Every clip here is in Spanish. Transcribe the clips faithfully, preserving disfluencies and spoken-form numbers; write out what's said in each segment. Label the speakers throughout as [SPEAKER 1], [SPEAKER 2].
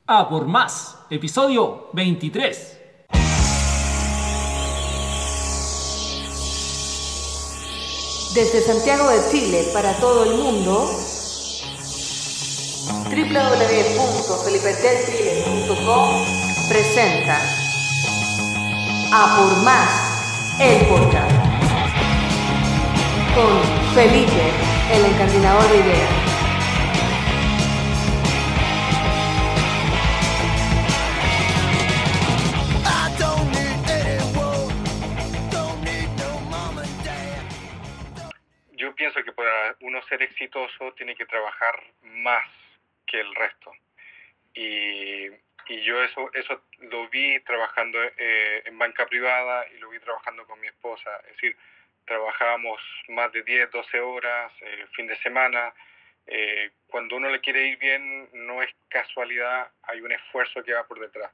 [SPEAKER 1] A por más, episodio veintitrés.
[SPEAKER 2] Desde Santiago de Chile para todo el mundo, doble u doble u doble u punto felipe ted chile punto com presenta A por más, el podcast, con Felipe, el encandinador de ideas.
[SPEAKER 3] Yo pienso que para uno ser exitoso tiene que trabajar más que el resto. Y, y yo eso, eso lo vi trabajando eh, en banca privada y lo vi trabajando con mi esposa. Es decir, trabajábamos más de diez, doce horas, eh, fin de semana. Eh, cuando uno le quiere ir bien, no es casualidad, hay un esfuerzo que va por detrás.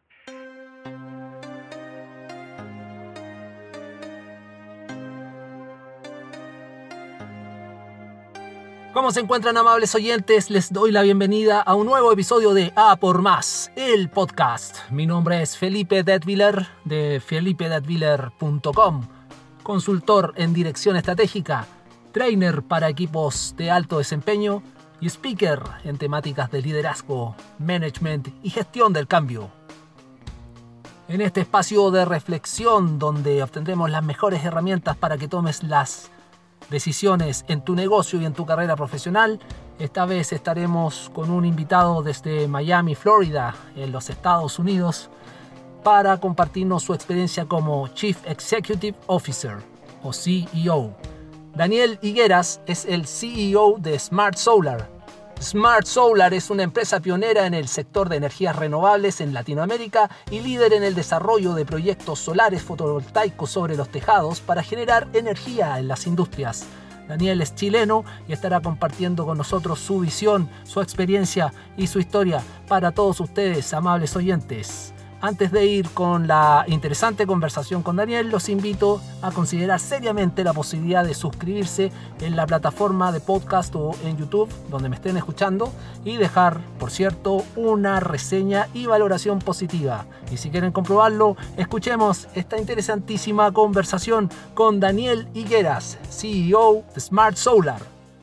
[SPEAKER 1] ¿Cómo se encuentran, amables oyentes? Les doy la bienvenida a un nuevo episodio de A por más, el podcast. Mi nombre es Felipe Detwiller de felipe detwiller punto com, consultor en dirección estratégica, trainer para equipos de alto desempeño y speaker en temáticas de liderazgo, management y gestión del cambio. En este espacio de reflexión donde obtendremos las mejores herramientas para que tomes las decisiones en tu negocio y en tu carrera profesional. Esta vez estaremos con un invitado desde Miami, Florida, en los Estados Unidos, para compartirnos su experiencia como Chief Executive Officer o C E O. Daniel Higueras es el C E O de Smart Solar. Smart Solar es una empresa pionera en el sector de energías renovables en Latinoamérica y líder en el desarrollo de proyectos solares fotovoltaicos sobre los tejados para generar energía en las industrias. Daniel es chileno y estará compartiendo con nosotros su visión, su experiencia y su historia para todos ustedes, amables oyentes. Antes de ir con la interesante conversación con Daniel, los invito a considerar seriamente la posibilidad de suscribirse en la plataforma de podcast o en YouTube, donde me estén escuchando, y dejar, por cierto, una reseña y valoración positiva. Y si quieren comprobarlo, escuchemos esta interesantísima conversación con Daniel Higueras, C E O de Smart Solar.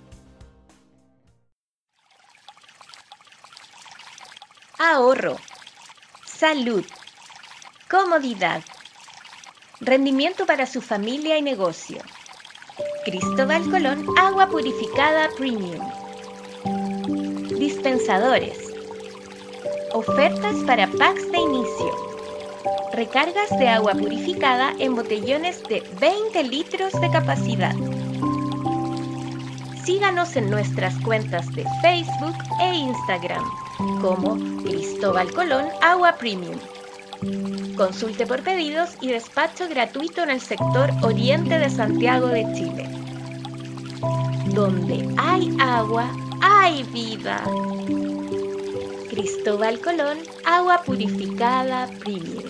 [SPEAKER 4] Ahorro, salud, comodidad, rendimiento para su familia y negocio. Cristóbal Colón, agua purificada premium. Dispensadores. Ofertas para packs de inicio. Recargas de agua purificada en botellones de veinte litros de capacidad. Síganos en nuestras cuentas de Facebook e Instagram como Cristóbal Colón Agua Premium. Consulte por pedidos y despacho gratuito en el sector oriente de Santiago de Chile. Donde hay agua, hay vida. Cristóbal Colón Agua Purificada Premium.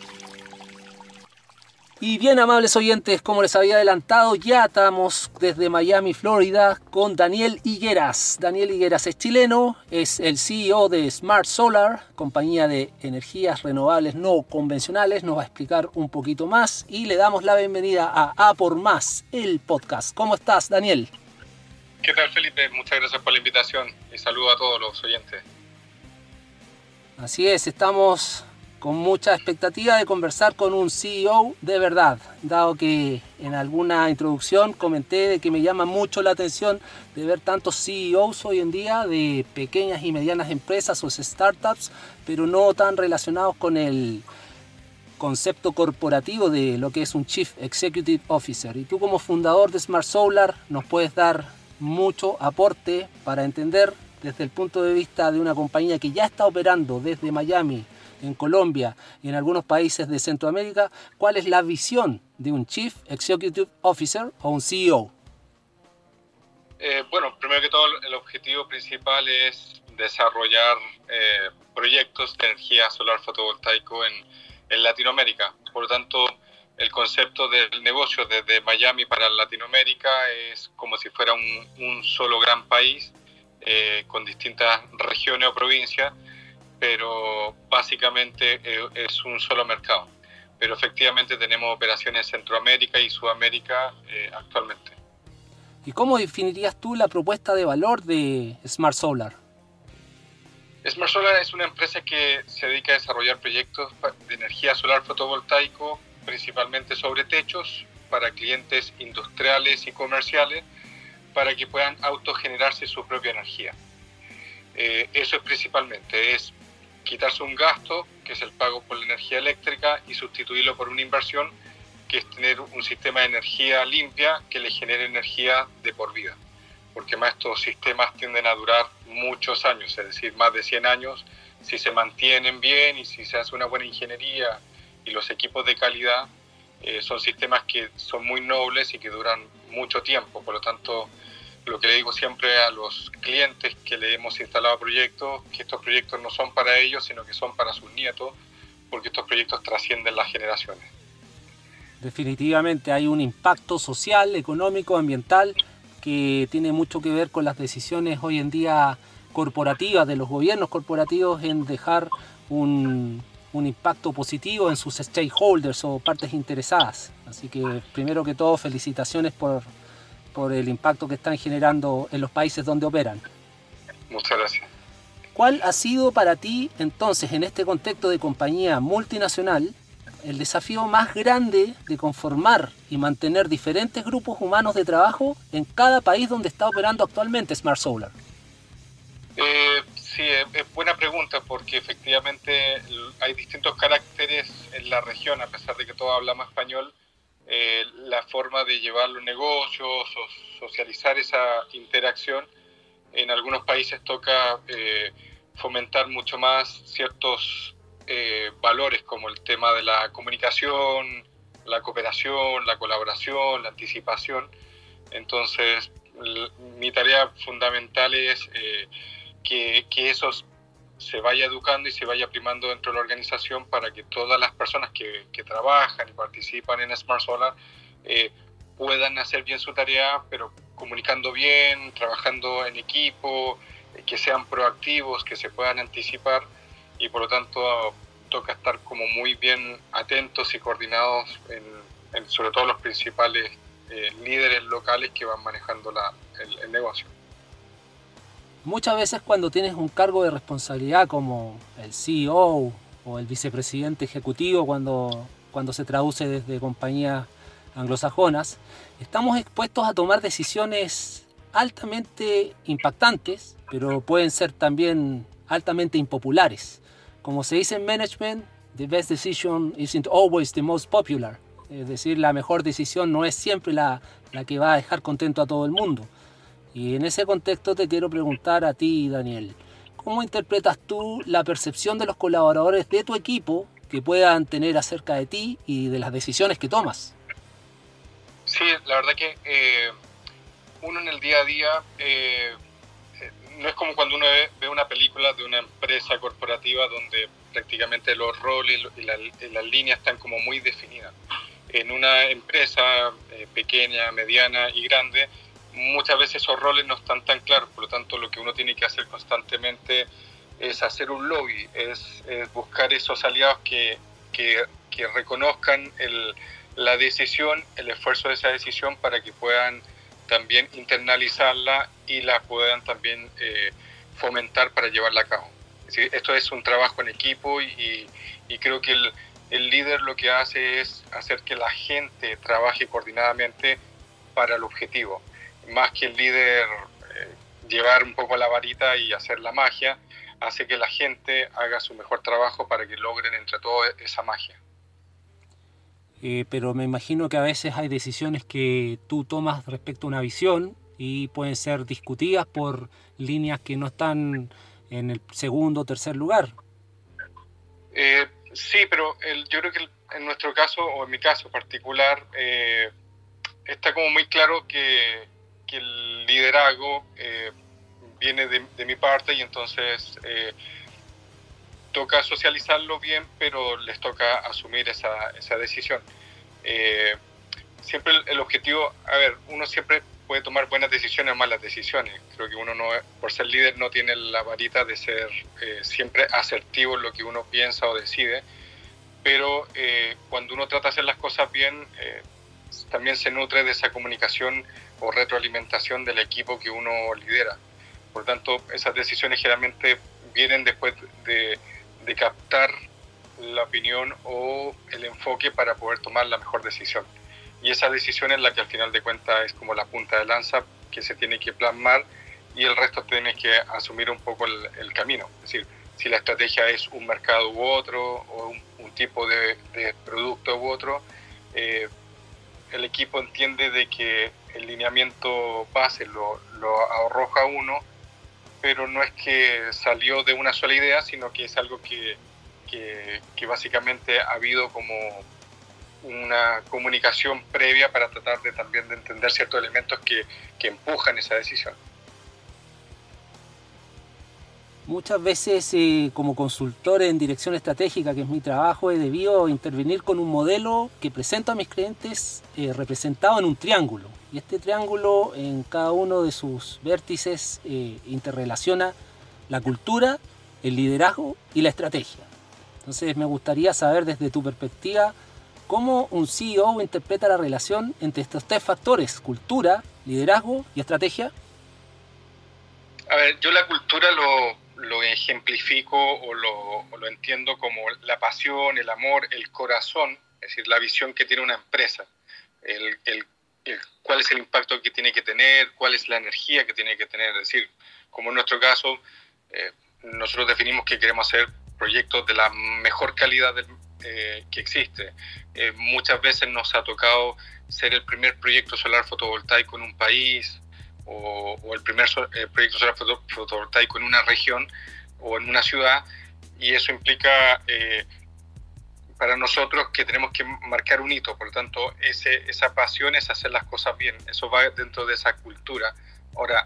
[SPEAKER 1] Y bien, amables oyentes, como les había adelantado, ya estamos desde Miami, Florida, con Daniel Higueras. Daniel Higueras es chileno, es el C E O de Smart Solar, compañía de energías renovables no convencionales. Nos va a explicar un poquito más y le damos la bienvenida a A por más, el podcast. ¿Cómo estás, Daniel?
[SPEAKER 3] ¿Qué tal, Felipe? Muchas gracias por la invitación y saludo a todos los oyentes.
[SPEAKER 1] Así es, estamos con mucha expectativa de conversar con un C E O de verdad, dado que en alguna introducción comenté de que me llama mucho la atención de ver tantos C E Os hoy en día de pequeñas y medianas empresas o startups, pero no tan relacionados con el concepto corporativo de lo que es un Chief Executive Officer. Y tú, como fundador de Smart Solar, nos puedes dar mucho aporte para entender desde el punto de vista de una compañía que ya está operando desde Miami, en Colombia y en algunos países de Centroamérica, ¿cuál es la visión de un Chief Executive Officer o un C E O?
[SPEAKER 3] Eh, bueno, primero que todo, el objetivo principal es desarrollar eh, proyectos de energía solar fotovoltaico en, en Latinoamérica. Por lo tanto, el concepto del negocio desde Miami para Latinoamérica es como si fuera un, un solo gran país eh, con distintas regiones o provincias, pero básicamente eh, es un solo mercado. Pero efectivamente tenemos operaciones en Centroamérica y Sudamérica eh, actualmente.
[SPEAKER 1] ¿Y cómo definirías tú la propuesta de valor de Smart Solar?
[SPEAKER 3] Smart Solar es una empresa que se dedica a desarrollar proyectos de energía solar fotovoltaico, principalmente sobre techos, para clientes industriales y comerciales, para que puedan autogenerarse su propia energía. Eh, eso es principalmente, es quitarse un gasto, que es el pago por la energía eléctrica, y sustituirlo por una inversión, que es tener un sistema de energía limpia que le genere energía de por vida. Porque más estos sistemas tienden a durar muchos años, es decir, más de cien años, si se mantienen bien y si se hace una buena ingeniería y los equipos de calidad, eh, son sistemas que son muy nobles y que duran mucho tiempo. Por lo tanto, lo que le digo siempre a los clientes que le hemos instalado proyectos, que estos proyectos no son para ellos, sino que son para sus nietos, porque estos proyectos trascienden las generaciones.
[SPEAKER 1] Definitivamente hay un impacto social, económico, ambiental, que tiene mucho que ver con las decisiones hoy en día corporativas, de los gobiernos corporativos, en dejar un, un impacto positivo en sus stakeholders o partes interesadas. Así que, primero que todo, felicitaciones por, por el impacto que están generando en los países donde operan.
[SPEAKER 3] Muchas gracias.
[SPEAKER 1] ¿Cuál ha sido para ti, entonces, en este contexto de compañía multinacional, el desafío más grande de conformar y mantener diferentes grupos humanos de trabajo en cada país donde está operando actualmente Smart Solar?
[SPEAKER 3] Eh, sí, es buena pregunta, porque efectivamente hay distintos caracteres en la región, a pesar de que todos hablamos español. Eh, la forma de llevar los negocios o socializar esa interacción, en algunos países toca eh, fomentar mucho más ciertos Eh, valores, como el tema de la comunicación, la cooperación, la colaboración, la anticipación. Entonces, l- mi tarea fundamental es eh, que, que eso se vaya educando y se vaya primando dentro de la organización, para que todas las personas que, que trabajan y participan en Smart Solar eh, puedan hacer bien su tarea, pero comunicando bien, trabajando en equipo, eh, que sean proactivos, que se puedan anticipar. Y por lo tanto toca estar como muy bien atentos y coordinados en, en sobre todo los principales eh, líderes locales que van manejando la, el, el negocio.
[SPEAKER 1] Muchas veces cuando tienes un cargo de responsabilidad como el C E O o el vicepresidente ejecutivo, cuando, cuando se traduce desde compañías anglosajonas, estamos expuestos a tomar decisiones altamente impactantes, pero pueden ser también altamente impopulares. Como se dice en management, the best decision isn't always the most popular. Es decir, la mejor decisión no es siempre la, la que va a dejar contento a todo el mundo. Y en ese contexto te quiero preguntar a ti, Daniel, ¿cómo interpretas tú la percepción de los colaboradores de tu equipo que puedan tener acerca de ti y de las decisiones que tomas?
[SPEAKER 3] Sí, la verdad que eh, uno en el día a día... Eh, no es como cuando uno ve, ve una película de una empresa corporativa donde prácticamente los roles y, la, y las líneas están como muy definidas. En una empresa eh, pequeña, mediana y grande, muchas veces esos roles no están tan claros. Por lo tanto, lo que uno tiene que hacer constantemente es hacer un lobby, es, es buscar esos aliados que, que, que reconozcan el, la decisión, el esfuerzo de esa decisión, para que puedan también internalizarla y la puedan también eh, fomentar para llevarla a cabo. ¿Sí? Esto es un trabajo en equipo y, y creo que el, el líder lo que hace es hacer que la gente trabaje coordinadamente para el objetivo. Más que el líder eh, llevar un poco la varita y hacer la magia, hace que la gente haga su mejor trabajo para que logren entre todos esa magia.
[SPEAKER 1] Eh, pero me imagino que a veces hay decisiones que tú tomas respecto a una visión y pueden ser discutidas por líneas que no están en el segundo o tercer lugar.
[SPEAKER 3] Eh, sí, pero el, yo creo que el, en nuestro caso, o en mi caso particular, eh, está como muy claro que, que el liderazgo eh, viene de, de mi parte, y entonces eh, toca socializarlo bien, pero les toca asumir esa, esa decisión. Eh, siempre el, el objetivo, a ver, uno siempre puede tomar buenas decisiones o malas decisiones. Creo que uno, no, por ser líder, no tiene la varita de ser eh, siempre asertivo en lo que uno piensa o decide, pero eh, cuando uno trata de hacer las cosas bien, eh, también se nutre de esa comunicación o retroalimentación del equipo que uno lidera. Por tanto, esas decisiones generalmente vienen después de, de captar la opinión o el enfoque para poder tomar la mejor decisión. Y esa decisión es la que al final de cuentas es como la punta de lanza que se tiene que plasmar, y el resto tiene que asumir un poco el, el camino. Es decir, si la estrategia es un mercado u otro, o un, un tipo de, de producto u otro, eh, el equipo entiende de que el lineamiento base lo, lo arroja uno, pero no es que salió de una sola idea, sino que es algo que, que, que básicamente ha habido como una comunicación previa para tratar de también de entender ciertos elementos que, que empujan esa decisión.
[SPEAKER 1] Muchas veces eh, como consultor en dirección estratégica, que es mi trabajo, he debido intervenir con un modelo que presento a mis clientes eh, representado en un triángulo. Y este triángulo en cada uno de sus vértices eh, interrelaciona la cultura, el liderazgo y la estrategia. Entonces me gustaría saber desde tu perspectiva cómo un C E O interpreta la relación entre estos tres factores: cultura, liderazgo y estrategia.
[SPEAKER 3] A ver, yo la cultura lo, lo ejemplifico o lo, o lo entiendo como la pasión, el amor, el corazón, es decir, la visión que tiene una empresa, el, el, el, cuál es el impacto que tiene que tener, cuál es la energía que tiene que tener. Es decir, como en nuestro caso, eh, nosotros definimos que queremos hacer proyectos de la mejor calidad del Eh, que existe. Eh, muchas veces nos ha tocado ser el primer proyecto solar fotovoltaico en un país, o, o el primer so, eh, proyecto solar foto, fotovoltaico en una región o en una ciudad, y eso implica eh, para nosotros que tenemos que marcar un hito. Por lo tanto, ese, esa pasión es hacer las cosas bien, eso va dentro de esa cultura. Ahora,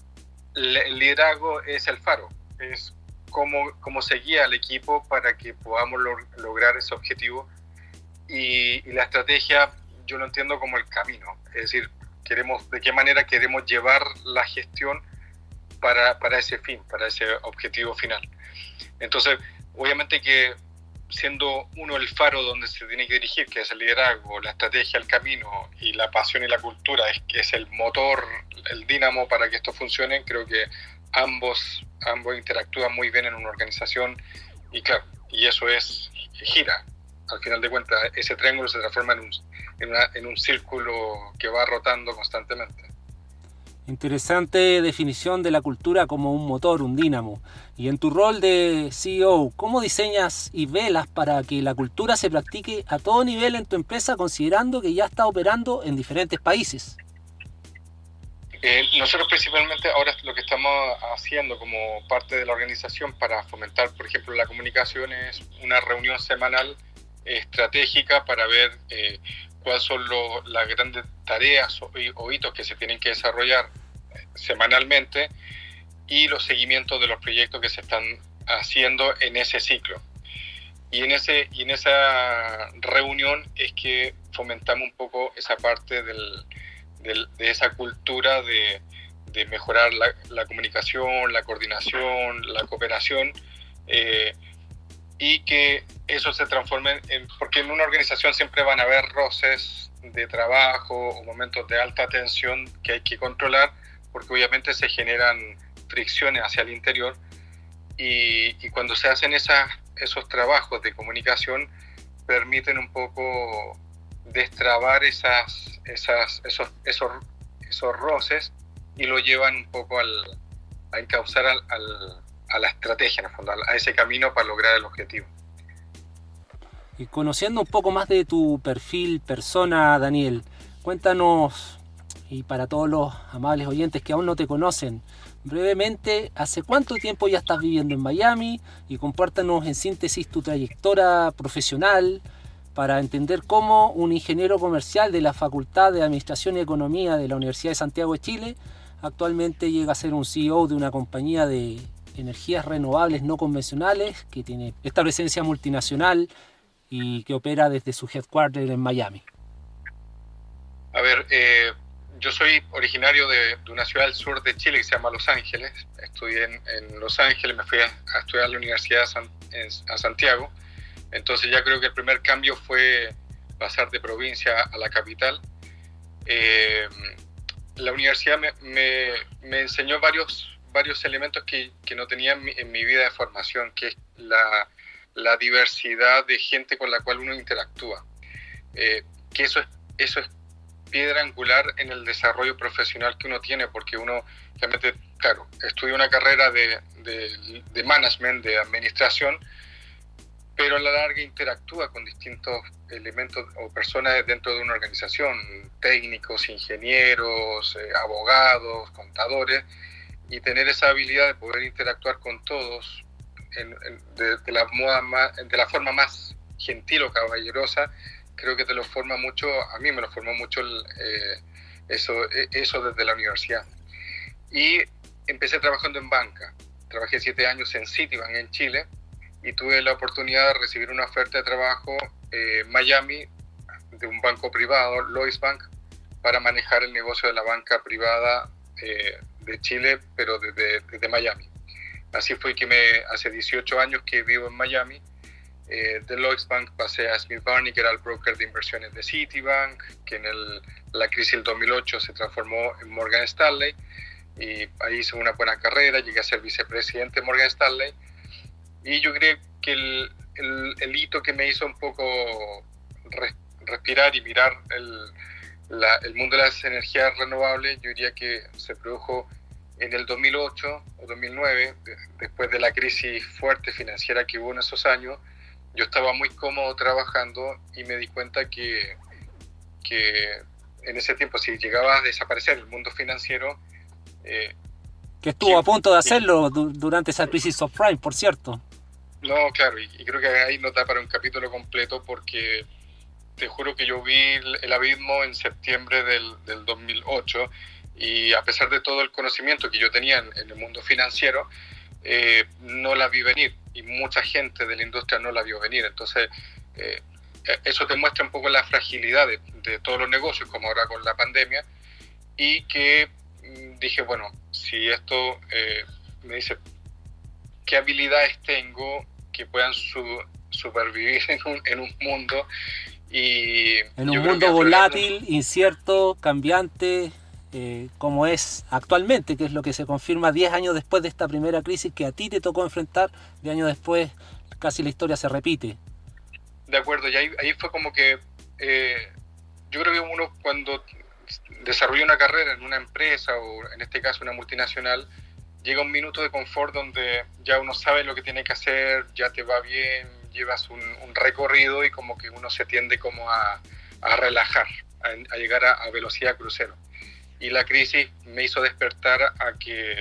[SPEAKER 3] el liderazgo es el faro, es Cómo, cómo se guía al equipo para que podamos log- lograr ese objetivo, y, y la estrategia yo lo entiendo como el camino, es decir, queremos, de qué manera queremos llevar la gestión para, para ese fin, para ese objetivo final. Entonces, obviamente que siendo uno el faro donde se tiene que dirigir, que es el liderazgo, la estrategia, el camino, y la pasión y la cultura es, que es el motor, el dínamo para que esto funcione, creo que ambos ambos interactúan muy bien en una organización, y claro, y eso es, gira. Al final de cuentas, ese triángulo se transforma en un, en, una, en un círculo que va rotando constantemente.
[SPEAKER 1] Interesante definición de la cultura como un motor, un dínamo. Y en tu rol de C E O, ¿cómo diseñas y velas para que la cultura se practique a todo nivel en tu empresa, considerando que ya está operando en diferentes países?
[SPEAKER 3] Eh, nosotros principalmente ahora lo que estamos haciendo como parte de la organización para fomentar, por ejemplo, la comunicación, es una reunión semanal estratégica para ver eh, cuáles son lo, las grandes tareas o, o hitos que se tienen que desarrollar semanalmente, y los seguimientos de los proyectos que se están haciendo en ese ciclo. Y en, ese, y en esa reunión es que fomentamos un poco esa parte del De, de esa cultura de, de mejorar la, la comunicación, la coordinación, la cooperación, eh, y que eso se transforme en, porque en una organización siempre van a haber roces de trabajo o momentos de alta tensión que hay que controlar, porque obviamente se generan fricciones hacia el interior, y, y cuando se hacen esas, esos trabajos de comunicación permiten un poco destrabar esas, esas, esos, esos, esos roces, y lo llevan un poco al, a encauzar al, al, a la estrategia, en el fondo, a ese camino para lograr el objetivo.
[SPEAKER 1] Y conociendo un poco más de tu perfil persona, Daniel, cuéntanos, y para todos los amables oyentes que aún no te conocen, brevemente, ¿hace cuánto tiempo ya estás viviendo en Miami? Y compártanos en síntesis tu trayectoria profesional, para entender cómo un ingeniero comercial de la Facultad de Administración y Economía de la Universidad de Santiago de Chile actualmente llega a ser un C E O de una compañía de energías renovables no convencionales que tiene esta presencia multinacional y que opera desde su headquarter en Miami.
[SPEAKER 3] A ver, eh, yo soy originario de, de una ciudad del sur de Chile que se llama Los Ángeles. Estudié en, en Los Ángeles, me fui a, a estudiar a la Universidad de San, en, a Santiago. Entonces ya creo que el primer cambio fue pasar de provincia a la capital. Eh, la universidad me, me, me enseñó varios, varios elementos que, que no tenía en mi, en mi vida de formación, que es la, la diversidad de gente con la cual uno interactúa. Eh, que eso es, eso es piedra angular en el desarrollo profesional que uno tiene, porque uno realmente, claro, estudia una carrera de, de, de management, de administración, pero a la larga interactúa con distintos elementos o personas dentro de una organización, técnicos, ingenieros, eh, abogados, contadores, y tener esa habilidad de poder interactuar con todos en, en, de, de, la moda más, de la forma más gentil o caballerosa, creo que te lo forma mucho, a mí me lo formó mucho el, eh, eso, eso desde la universidad. Y empecé trabajando en banca, trabajé siete años en Citibank en Chile, y tuve la oportunidad de recibir una oferta de trabajo en eh, Miami de un banco privado, Lloyds Bank, para manejar el negocio de la banca privada eh, de Chile, pero desde, desde Miami. Así fue que me, hace dieciocho años que vivo en Miami. Eh, de Lloyds Bank pasé a Smith Barney, que era el broker de inversiones de Citibank, que en el, la crisis del dos mil ocho se transformó en Morgan Stanley, y ahí hice una buena carrera, llegué a ser vicepresidente de Morgan Stanley. Y yo creo que el, el, el hito que me hizo un poco res, respirar y mirar el, la, el mundo de las energías renovables, yo diría que se produjo en el dos mil ocho o dos mil nueve, de, después de la crisis fuerte financiera que hubo en esos años. Yo estaba muy cómodo trabajando y me di cuenta que, que en ese tiempo, si llegaba a desaparecer el mundo financiero... Eh,
[SPEAKER 1] que estuvo que, a punto de hacerlo du- durante esa crisis subprime, por cierto.
[SPEAKER 3] No, claro, y, y creo que ahí nos da para un capítulo completo, porque te juro que yo vi el, el abismo en septiembre del, del dos mil ocho, y a pesar de todo el conocimiento que yo tenía en, en el mundo financiero, eh, no la vi venir, y mucha gente de la industria no la vio venir. Entonces, eh, eso te muestra un poco la fragilidad de, de todos los negocios, como ahora con la pandemia, y que dije, bueno, si esto eh, me dice qué habilidades tengo que puedan su, supervivir en un, en un mundo y
[SPEAKER 1] en un mundo volátil, un... incierto, cambiante, eh, como es actualmente, que es lo que se confirma diez años después de esta primera crisis que a ti te tocó enfrentar. diez años después casi la historia se repite.
[SPEAKER 3] De acuerdo, y ahí, ahí fue como que eh, yo creo que uno cuando desarrolla una carrera en una empresa o en este caso una multinacional, llega un minuto de confort donde ya uno sabe lo que tiene que hacer, ya te va bien, llevas un, un recorrido y como que uno se tiende como a, a relajar, a, a llegar a, a velocidad crucero. Y la crisis me hizo despertar a que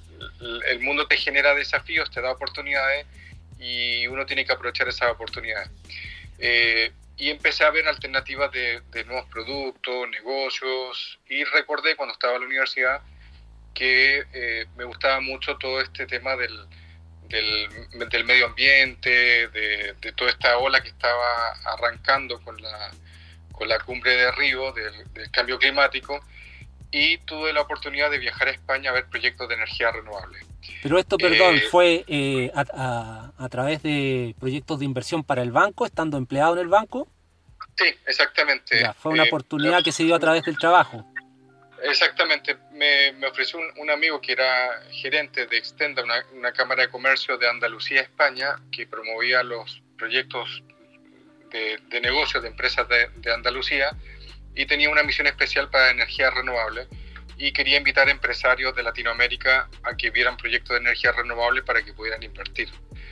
[SPEAKER 3] el mundo te genera desafíos, te da oportunidades y uno tiene que aprovechar esas oportunidades. Eh, y empecé a ver alternativas de, de nuevos productos, negocios, y recordé cuando estaba en la universidad que eh, me gustaba mucho todo este tema del, del, del medio ambiente, de, de toda esta ola que estaba arrancando con la, con la cumbre de Río, del, del cambio climático, y tuve la oportunidad de viajar a España a ver proyectos de energía renovable.
[SPEAKER 1] Pero esto, perdón, eh, ¿fue eh, a, a, a través de proyectos de inversión para el banco, estando empleado en el banco?
[SPEAKER 3] Sí, exactamente.
[SPEAKER 1] Ya, fue una eh, oportunidad la, que se dio a través del trabajo.
[SPEAKER 3] Exactamente. Me, me ofreció un, un amigo que era gerente de Extenda, una, una cámara de comercio de Andalucía, España, que promovía los proyectos de, de negocios de empresas de, de Andalucía, y tenía una misión especial para energía renovable, y quería invitar a empresarios de Latinoamérica a que vieran proyectos de energía renovable para que pudieran invertir.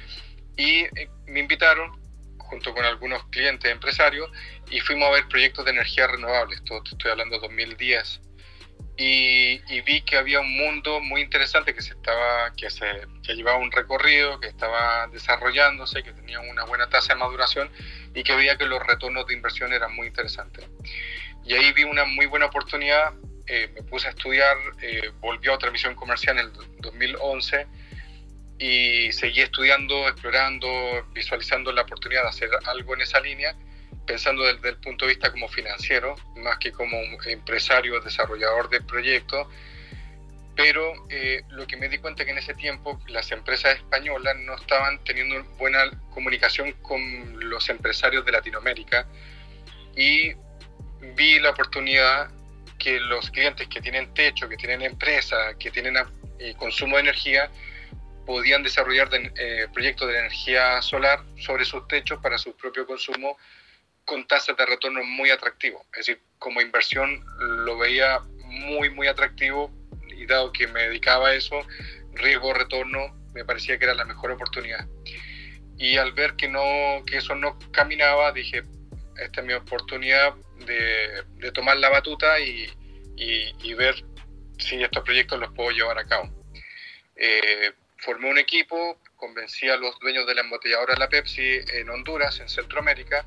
[SPEAKER 3] Y eh, me invitaron junto con algunos clientes empresarios y fuimos a ver proyectos de energía renovable. Esto te estoy hablando de dos mil diez. Y, y vi que había un mundo muy interesante que se estaba que se que llevaba un recorrido, que estaba desarrollándose, que tenía una buena tasa de maduración y que veía que los retornos de inversión eran muy interesantes. Y ahí vi una muy buena oportunidad, eh, me puse a estudiar, eh, volví a otra misión comercial en el dos mil once y seguí estudiando, explorando, visualizando la oportunidad de hacer algo en esa línea, pensando desde el punto de vista como financiero, más que como un empresario, desarrollador de proyectos, pero eh, lo que me di cuenta que en ese tiempo las empresas españolas no estaban teniendo buena comunicación con los empresarios de Latinoamérica, y vi la oportunidad que los clientes que tienen techo, que tienen empresa, que tienen eh, consumo de energía, podían desarrollar de, eh, proyectos de energía solar sobre sus techos para su propio consumo con tasas de retorno muy atractivas. Es decir, como inversión lo veía muy, muy atractivo, y dado que me dedicaba a eso, riesgo-retorno me parecía que era la mejor oportunidad. Y al ver que, no, que eso no caminaba, dije, esta es mi oportunidad de, de tomar la batuta y, y, y ver si estos proyectos los puedo llevar a cabo. Eh, formé un equipo, convencí a los dueños de la embotelladora de la Pepsi en Honduras, en Centroamérica,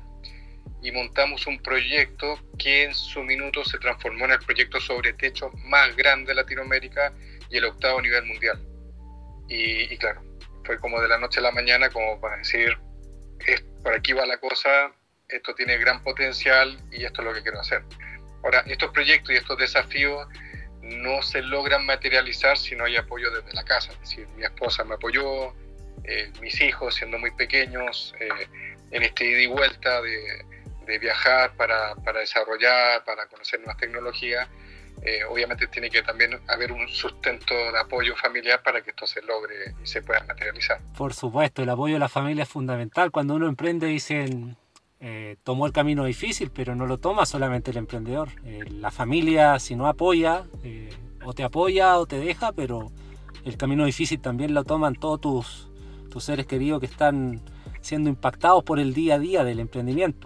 [SPEAKER 3] y montamos un proyecto que en su minuto se transformó en el proyecto sobre techo más grande de Latinoamérica y el octavo a nivel mundial. Y, y claro, fue como de la noche a la mañana, como para decir, es, por aquí va la cosa, esto tiene gran potencial y esto es lo que quiero hacer. Ahora, estos proyectos y estos desafíos no se logran materializar si no hay apoyo desde la casa. Es decir, mi esposa me apoyó, eh, mis hijos siendo muy pequeños, eh, en este ida y vuelta de, de viajar para, para desarrollar, para conocer nuevas tecnologías. Eh, obviamente tiene que también haber un sustento de apoyo familiar para que esto se logre y se pueda materializar.
[SPEAKER 1] Por supuesto, el apoyo de la familia es fundamental. Cuando uno emprende dicen, eh, tomó el camino difícil, pero no lo toma solamente el emprendedor. Eh, la familia, si no apoya, eh, o te apoya o te deja, pero el camino difícil también lo toman todos tus, tus seres queridos que están siendo impactados por el día a día del emprendimiento.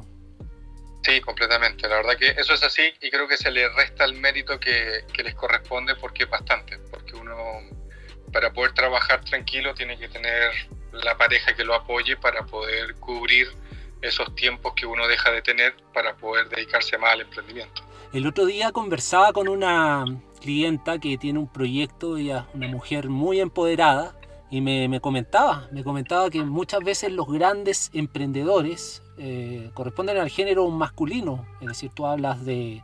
[SPEAKER 3] Sí, completamente. La verdad que eso es así, y creo que se le resta el mérito que, que les corresponde, porque es bastante. Porque uno, para poder trabajar tranquilo, tiene que tener la pareja que lo apoye para poder cubrir esos tiempos que uno deja de tener para poder dedicarse más al emprendimiento.
[SPEAKER 1] El otro día conversaba con una clienta que tiene un proyecto, ella es una mujer muy empoderada, y me, me comentaba, me comentaba que muchas veces los grandes emprendedores eh, corresponden al género masculino. Es decir, tú hablas de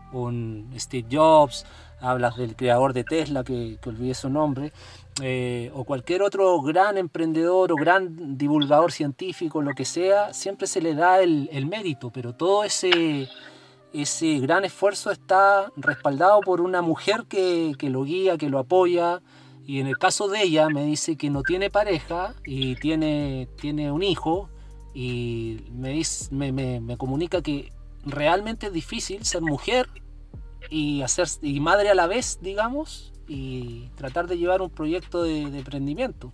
[SPEAKER 1] un Steve Jobs, hablas del creador de Tesla, que, que olvidé su nombre, eh, o cualquier otro gran emprendedor o gran divulgador científico, lo que sea, siempre se le da el, el mérito, pero todo ese, ese gran esfuerzo está respaldado por una mujer que, que lo guía, que lo apoya. Y en el caso de ella me dice que no tiene pareja y tiene, tiene un hijo, y me, dice, me, me, me comunica que realmente es difícil ser mujer y, hacer, y madre a la vez, digamos, y tratar de llevar un proyecto de, de emprendimiento.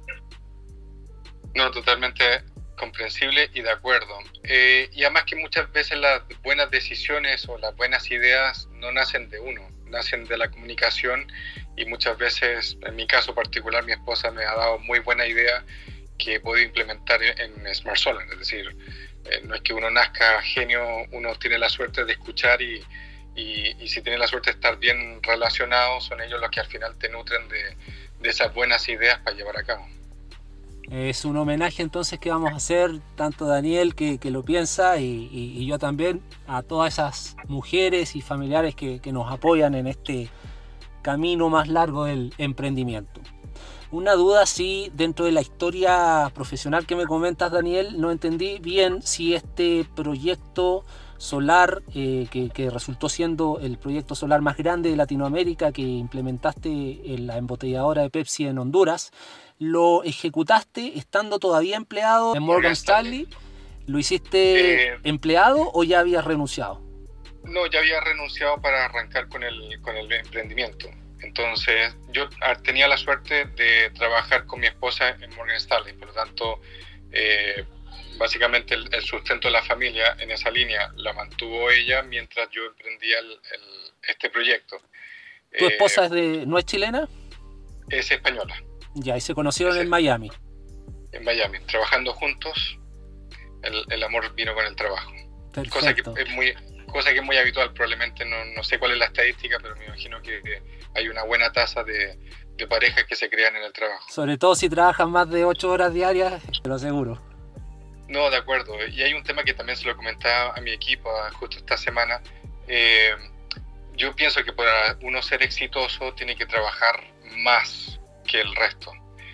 [SPEAKER 3] No, totalmente comprensible y de acuerdo. Eh, y además que muchas veces las buenas decisiones o las buenas ideas no nacen de uno, nacen de la comunicación, y muchas veces, en mi caso particular, mi esposa me ha dado muy buena idea que he podido implementar en Smart Solar. Es decir, eh, no es que uno nazca genio, uno tiene la suerte de escuchar y, y, y si tiene la suerte de estar bien relacionado, son ellos los que al final te nutren de, de esas buenas ideas para llevar a cabo.
[SPEAKER 1] Es un homenaje entonces que vamos a hacer, tanto Daniel que, que lo piensa y, y, y yo también, a todas esas mujeres y familiares que, que nos apoyan en este camino más largo del emprendimiento. Una duda, sí, dentro de la historia profesional que me comentas, Daniel, no entendí bien si este proyecto solar, eh, que, que resultó siendo el proyecto solar más grande de Latinoamérica que implementaste en la embotelladora de Pepsi en Honduras, ¿lo ejecutaste estando todavía empleado en Morgan Stanley? ¿Lo hiciste eh, empleado o ya habías renunciado?
[SPEAKER 3] No, ya había renunciado para arrancar con el, con el emprendimiento. Entonces, yo tenía la suerte de trabajar con mi esposa en Morgan Stanley, por lo tanto, eh, básicamente el, el sustento de la familia en esa línea la mantuvo ella mientras yo emprendía el, el, este proyecto.
[SPEAKER 1] ¿Tu eh, esposa es de, no es chilena?
[SPEAKER 3] Es española.
[SPEAKER 1] Ya, y se conocieron es en Miami.
[SPEAKER 3] En Miami, trabajando juntos, el, el amor vino con el trabajo.
[SPEAKER 1] Perfecto.
[SPEAKER 3] Cosa que es muy... cosa que es muy habitual, probablemente no, no sé cuál es la estadística, pero me imagino que hay una buena tasa de, de parejas que se crean en el trabajo.
[SPEAKER 1] Sobre todo si trabajan más de ocho horas diarias, te lo aseguro.
[SPEAKER 3] No, de acuerdo. Y hay un tema que también se lo comentaba a mi equipo justo esta semana. Eh, yo pienso que para uno ser exitoso tiene que trabajar más que el resto.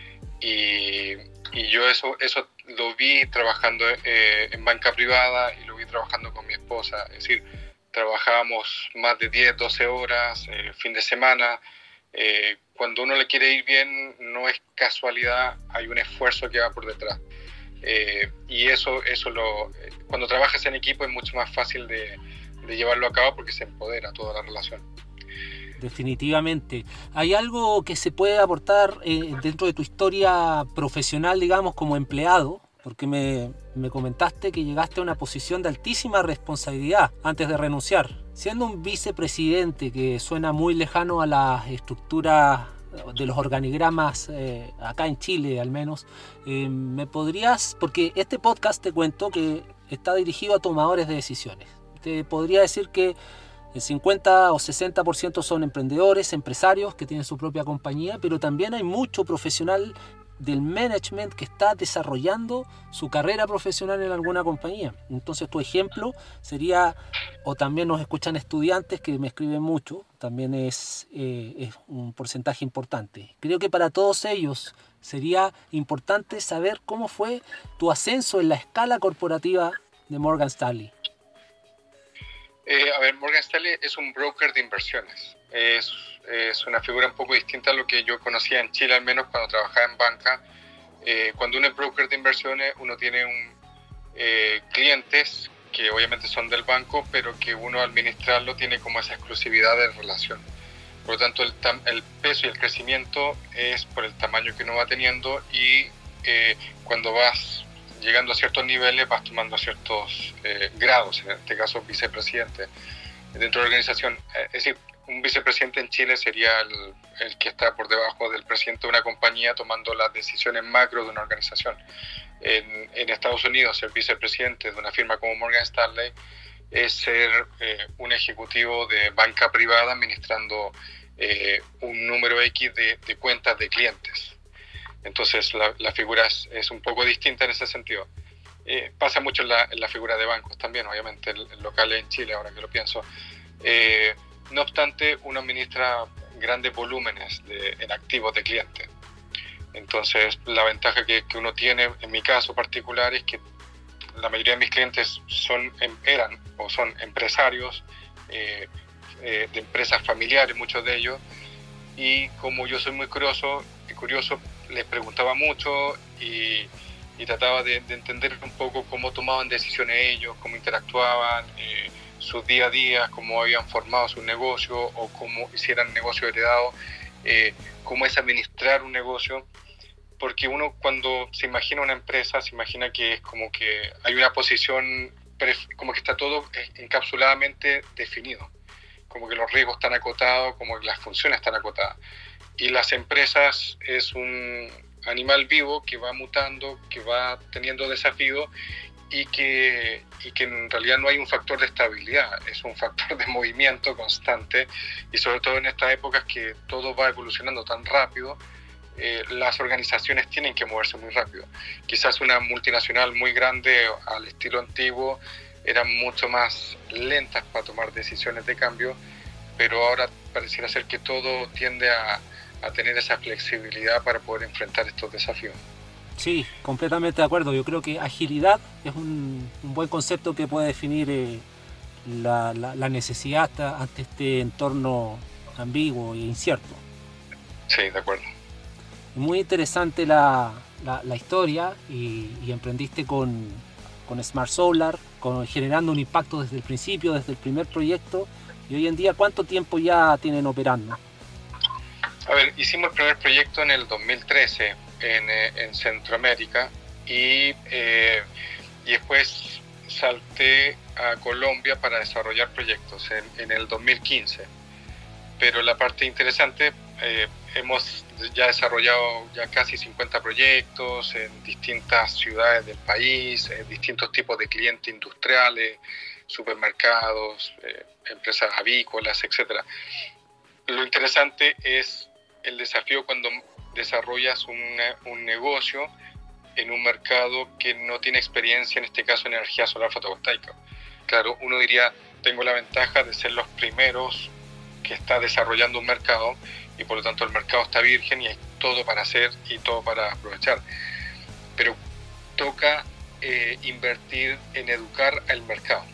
[SPEAKER 3] Y, y yo eso, eso lo vi trabajando eh, en banca privada y lo vi trabajando con mi esposa. Es decir, trabajábamos más de diez, doce horas, eh, fin de semana. Eh, cuando uno le quiere ir bien, no es casualidad, hay un esfuerzo que va por detrás. Eh, y eso, eso lo, cuando trabajas en equipo es mucho más fácil de, de llevarlo a cabo porque se empodera toda la relación.
[SPEAKER 1] Definitivamente. ¿Hay algo que se puede aportar eh, dentro de tu historia profesional, digamos, como empleado? Porque me, me comentaste que llegaste a una posición de altísima responsabilidad antes de renunciar. Siendo un vicepresidente, que suena muy lejano a la estructura de los organigramas eh, acá en Chile al menos, eh, me podrías, porque este podcast te cuento que está dirigido a tomadores de decisiones. Te podría decir que el cincuenta o sesenta por ciento son emprendedores, empresarios que tienen su propia compañía, pero también hay mucho profesional del management que está desarrollando su carrera profesional en alguna compañía. Entonces tu ejemplo sería, o también nos escuchan estudiantes que me escriben mucho, también es, eh, es un porcentaje importante. Creo que para todos ellos sería importante saber cómo fue tu ascenso en la escala corporativa de Morgan Stanley.
[SPEAKER 3] Eh, a ver, Morgan Stanley es un broker de inversiones. Es, es una figura un poco distinta a lo que yo conocía en Chile, al menos cuando trabajaba en banca. Eh, cuando uno es broker de inversiones, uno tiene un, eh, clientes que obviamente son del banco, pero que uno al administrarlo tiene como esa exclusividad de relación. Por lo tanto, el, tam- el peso y el crecimiento es por el tamaño que uno va teniendo y eh, cuando vas llegando a ciertos niveles vas tomando ciertos eh, grados, en este caso vicepresidente dentro de la organización. Es decir, un vicepresidente en Chile sería el, el que está por debajo del presidente de una compañía tomando las decisiones macro de una organización. En, en Estados Unidos, ser vicepresidente de una firma como Morgan Stanley es ser eh, un ejecutivo de banca privada administrando eh, un número X de, de cuentas de clientes. Entonces la, la figura es, es un poco distinta en ese sentido. Eh, pasa mucho en la, en la figura de bancos también, obviamente, el, el local en Chile, ahora que lo pienso. Eh, no obstante, uno administra grandes volúmenes de, en activos de clientes. Entonces, la ventaja que, que uno tiene, en mi caso particular, es que la mayoría de mis clientes son, eran o son empresarios eh, eh, de empresas familiares, muchos de ellos, y como yo soy muy curioso, curioso les preguntaba mucho y, y trataba de, de entender un poco cómo tomaban decisiones ellos, cómo interactuaban, eh, sus día a día, cómo habían formado su negocio o cómo hicieran negocio heredado, eh, cómo es administrar un negocio, porque uno cuando se imagina una empresa se imagina que es como que hay una posición, como que está todo encapsuladamente definido, como que los riesgos están acotados, como que las funciones están acotadas. Y las empresas es un animal vivo que va mutando, que va teniendo desafíos y que, y que en realidad no hay un factor de estabilidad, es un factor de movimiento constante y sobre todo en estas épocas que todo va evolucionando tan rápido, eh, las organizaciones tienen que moverse muy rápido. Quizás una multinacional muy grande al estilo antiguo eran mucho más lentas para tomar decisiones de cambio, pero ahora pareciera ser que todo tiende a a tener esa flexibilidad para poder enfrentar estos desafíos.
[SPEAKER 1] Sí, completamente de acuerdo. Yo creo que agilidad es un, un buen concepto que puede definir eh, la, la, la necesidad ante este entorno ambiguo e incierto.
[SPEAKER 3] Sí, de acuerdo.
[SPEAKER 1] Muy interesante la, la, la historia y, y emprendiste con, con Smart Solar, con, generando un impacto desde el principio, desde el primer proyecto. Y hoy en día, ¿cuánto tiempo ya tienen operando?
[SPEAKER 3] A ver, hicimos el primer proyecto en el dos mil trece en, en Centroamérica y, eh, y después salté a Colombia para desarrollar proyectos en, en el dos mil quince. Pero la parte interesante, eh, hemos ya desarrollado ya casi cincuenta proyectos en distintas ciudades del país, en distintos tipos de clientes industriales, supermercados, eh, empresas avícolas, etcétera. Lo interesante es el desafío cuando desarrollas un, un negocio en un mercado que no tiene experiencia, en este caso en energía solar fotovoltaica. Claro, uno diría, tengo la ventaja de ser los primeros que está desarrollando un mercado y por lo tanto el mercado está virgen y hay todo para hacer y todo para aprovechar. Pero toca eh, invertir en educar al mercado.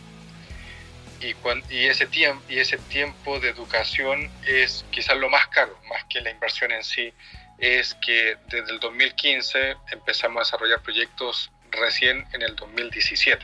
[SPEAKER 3] Y, cuando, y, ese tiemp, y ese tiempo de educación es quizás lo más caro, más que la inversión en sí, es que desde el dos mil quince empezamos a desarrollar proyectos recién en el dos mil diecisiete.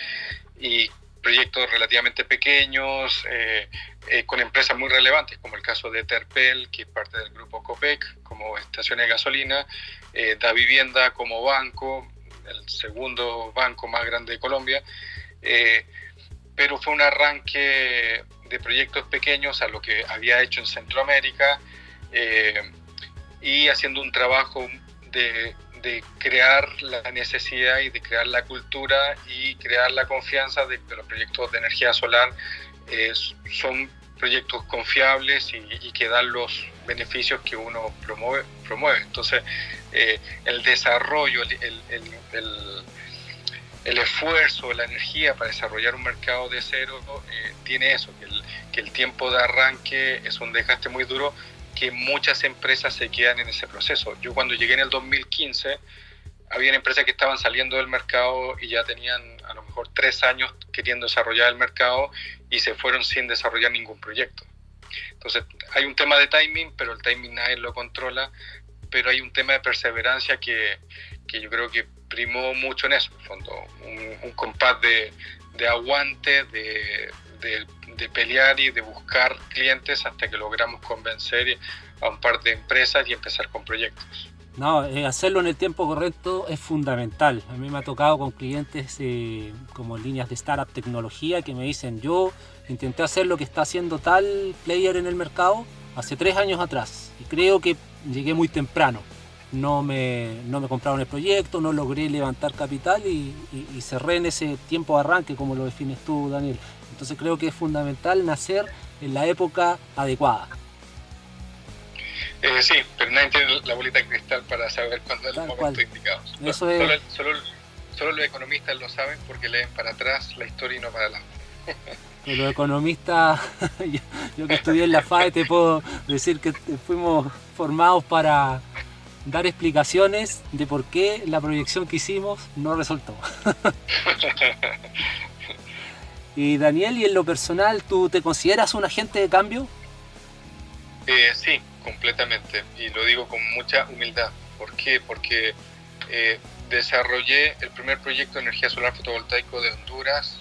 [SPEAKER 3] Y proyectos relativamente pequeños, eh, eh, con empresas muy relevantes, como el caso de Terpel, que es parte del grupo Copec, como estaciones de gasolina, eh, Da Vivienda como banco, el segundo banco más grande de Colombia, eh, pero fue un arranque de proyectos pequeños a lo que había hecho en Centroamérica, eh, y haciendo un trabajo de, de crear la necesidad y de crear la cultura y crear la confianza de que los proyectos de energía solar eh, son proyectos confiables y, y que dan los beneficios que uno promueve. promueve. Entonces, eh, el desarrollo, el, el, el, el, el esfuerzo, la energía para desarrollar un mercado de cero eh, tiene eso, que el, que el tiempo de arranque es un desgaste muy duro, que muchas empresas se quedan en ese proceso. Yo cuando llegué en el dos mil quince, había empresas que estaban saliendo del mercado y ya tenían a lo mejor tres años queriendo desarrollar el mercado y se fueron sin desarrollar ningún proyecto. Entonces hay un tema de timing, pero el timing nadie lo controla, pero hay un tema de perseverancia que, que yo creo que primó mucho en eso, en el fondo, un, un compás de, de aguante, de, de, de pelear y de buscar clientes hasta que logramos convencer a un par de empresas y empezar con proyectos.
[SPEAKER 1] No, eh, hacerlo en el tiempo correcto es fundamental. A mí me ha tocado con clientes eh, como líneas de startup tecnología que me dicen, yo intenté hacer lo que está haciendo tal player en el mercado hace tres años atrás y creo que llegué muy temprano. No me, no me compraron el proyecto, no logré levantar capital y, y, y cerré en ese tiempo de arranque, como lo defines tú, Daniel. Entonces creo que es fundamental nacer en la época adecuada.
[SPEAKER 3] Eh, sí, pero nadie tiene la bolita de cristal para saber cuándo es el momento cual. indicado.
[SPEAKER 1] Eso es...
[SPEAKER 3] solo, solo, solo los economistas lo saben porque leen para atrás la historia y no para adelante.
[SPEAKER 1] Pero los economistas, yo, yo que estudié en la F A E te puedo decir que fuimos formados para dar explicaciones de por qué la proyección que hicimos no resultó. Y Daniel, y en lo personal, ¿tú te consideras un agente de cambio?
[SPEAKER 3] Eh, sí, completamente, y lo digo con mucha humildad. ¿Por qué? Porque eh, desarrollé el primer proyecto de energía solar fotovoltaico de Honduras.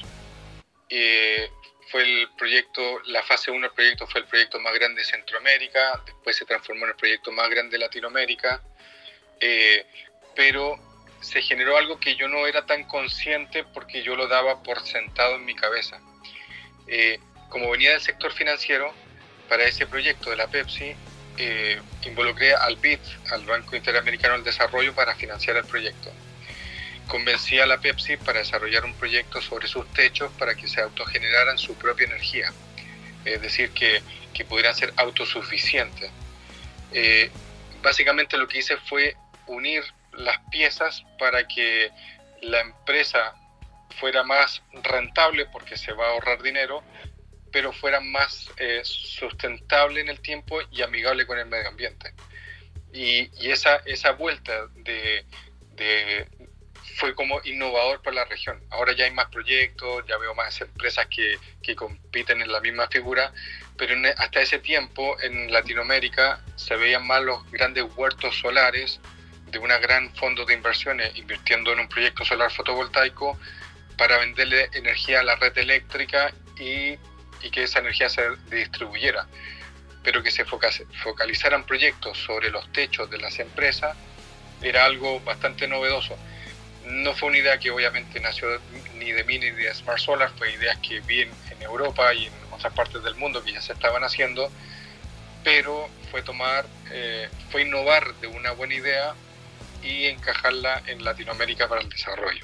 [SPEAKER 3] Eh, fue el proyecto, la fase uno del proyecto fue el proyecto más grande de Centroamérica, después se transformó en el proyecto más grande de Latinoamérica, eh, pero se generó algo que yo no era tan consciente porque yo lo daba por sentado en mi cabeza. Eh, como venía del sector financiero, para ese proyecto de la Pepsi, eh, involucré al B I D, al Banco Interamericano del Desarrollo, para financiar el proyecto. Convencí a la Pepsi para desarrollar un proyecto sobre sus techos para que se autogeneraran su propia energía, es decir, que, que pudieran ser autosuficientes. Eh, básicamente lo que hice fue unir las piezas para que la empresa fuera más rentable porque se va a ahorrar dinero, pero fuera más eh, sustentable en el tiempo y amigable con el medio ambiente. Y, y esa, esa vuelta de, de, fue como innovador para la región. Ahora ya hay más proyectos, ya veo más empresas que, que compiten en la misma figura, pero en, hasta ese tiempo en Latinoamérica se veían más los grandes huertos solares de una gran fondo de inversiones invirtiendo en un proyecto solar fotovoltaico para venderle energía a la red eléctrica y y que esa energía se distribuyera, pero que se focalizaran proyectos sobre los techos de las empresas era algo bastante novedoso. No fue una idea que obviamente nació ni de mí ni de Smart Solar, fue ideas que vi en, en Europa y en otras partes del mundo que ya se estaban haciendo, pero fue tomar, eh, fue innovar de una buena idea y encajarla en Latinoamérica para el desarrollo.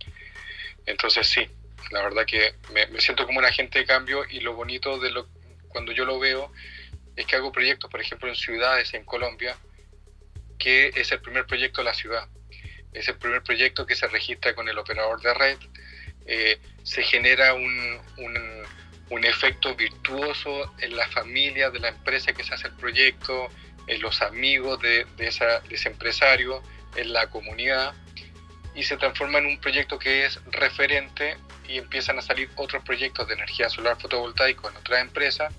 [SPEAKER 3] Entonces sí, la verdad que me, me siento como un agente de cambio, y lo bonito de lo cuando yo lo veo es que hago proyectos, por ejemplo, en ciudades en Colombia, que es el primer proyecto de la ciudad. es el primer proyecto que se registra con el operador de red. Eh, se genera un, un, un efecto virtuoso en la familia de la empresa que se hace el proyecto, en los amigos de, de, esa, de ese empresario, en la comunidad, y se transforma en un proyecto que es referente y empiezan a salir otros proyectos de energía solar fotovoltaica en otras empresas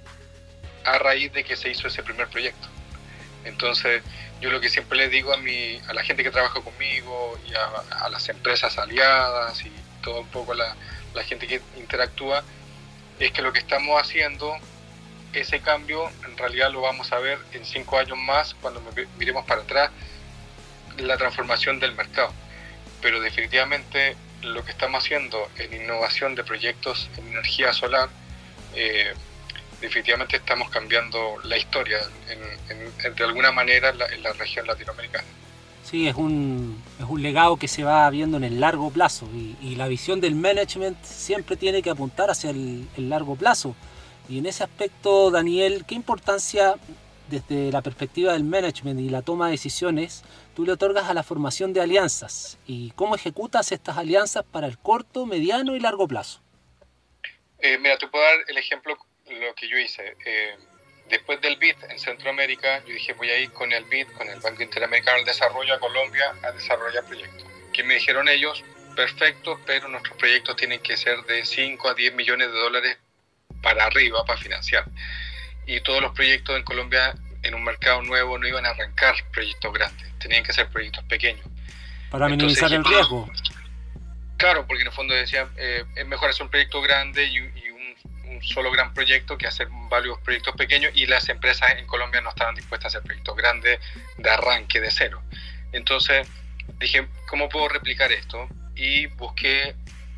[SPEAKER 3] a raíz de que se hizo ese primer proyecto. Entonces, yo lo que siempre le digo a, mi, a la gente que trabaja conmigo y a, a las empresas aliadas y todo un poco la, la gente que interactúa, es que lo que estamos haciendo, ese cambio, en realidad lo vamos a ver en cinco años más, cuando miremos para atrás, la transformación del mercado. Pero definitivamente lo que estamos haciendo en innovación de proyectos en energía solar, eh, definitivamente estamos cambiando la historia en, en, en, de alguna manera en la, en la región latinoamericana.
[SPEAKER 1] Sí, es un, es un legado que se va viendo en el largo plazo y, y la visión del management siempre tiene que apuntar hacia el, el largo plazo. Y en ese aspecto, Daniel, ¿qué importancia desde la perspectiva del management y la toma de decisiones tú le otorgas a la formación de alianzas? ¿Y cómo ejecutas estas alianzas para el corto, mediano y largo plazo?
[SPEAKER 3] Eh, mira, te puedo dar el ejemplo, lo que yo hice. Eh, después del B I D en Centroamérica, yo dije, voy a ir con el B I D, con el Banco Interamericano del Desarrollo, a Colombia a desarrollar proyectos. ¿Qué me dijeron ellos? Perfecto, pero nuestros proyectos tienen que ser de cinco a diez millones de dólares para arriba, para financiar. Y todos los proyectos en Colombia, en un mercado nuevo, no iban a arrancar proyectos grandes, tenían que ser proyectos pequeños.
[SPEAKER 1] Para minimizar Entonces, el riesgo.
[SPEAKER 3] Claro, porque en el fondo decían, eh, es mejor hacer un proyecto grande y, y un, un solo gran proyecto que hacer varios proyectos pequeños, y las empresas en Colombia no estaban dispuestas a hacer proyectos grandes de arranque, de cero. Entonces dije, ¿cómo puedo replicar esto? Y busqué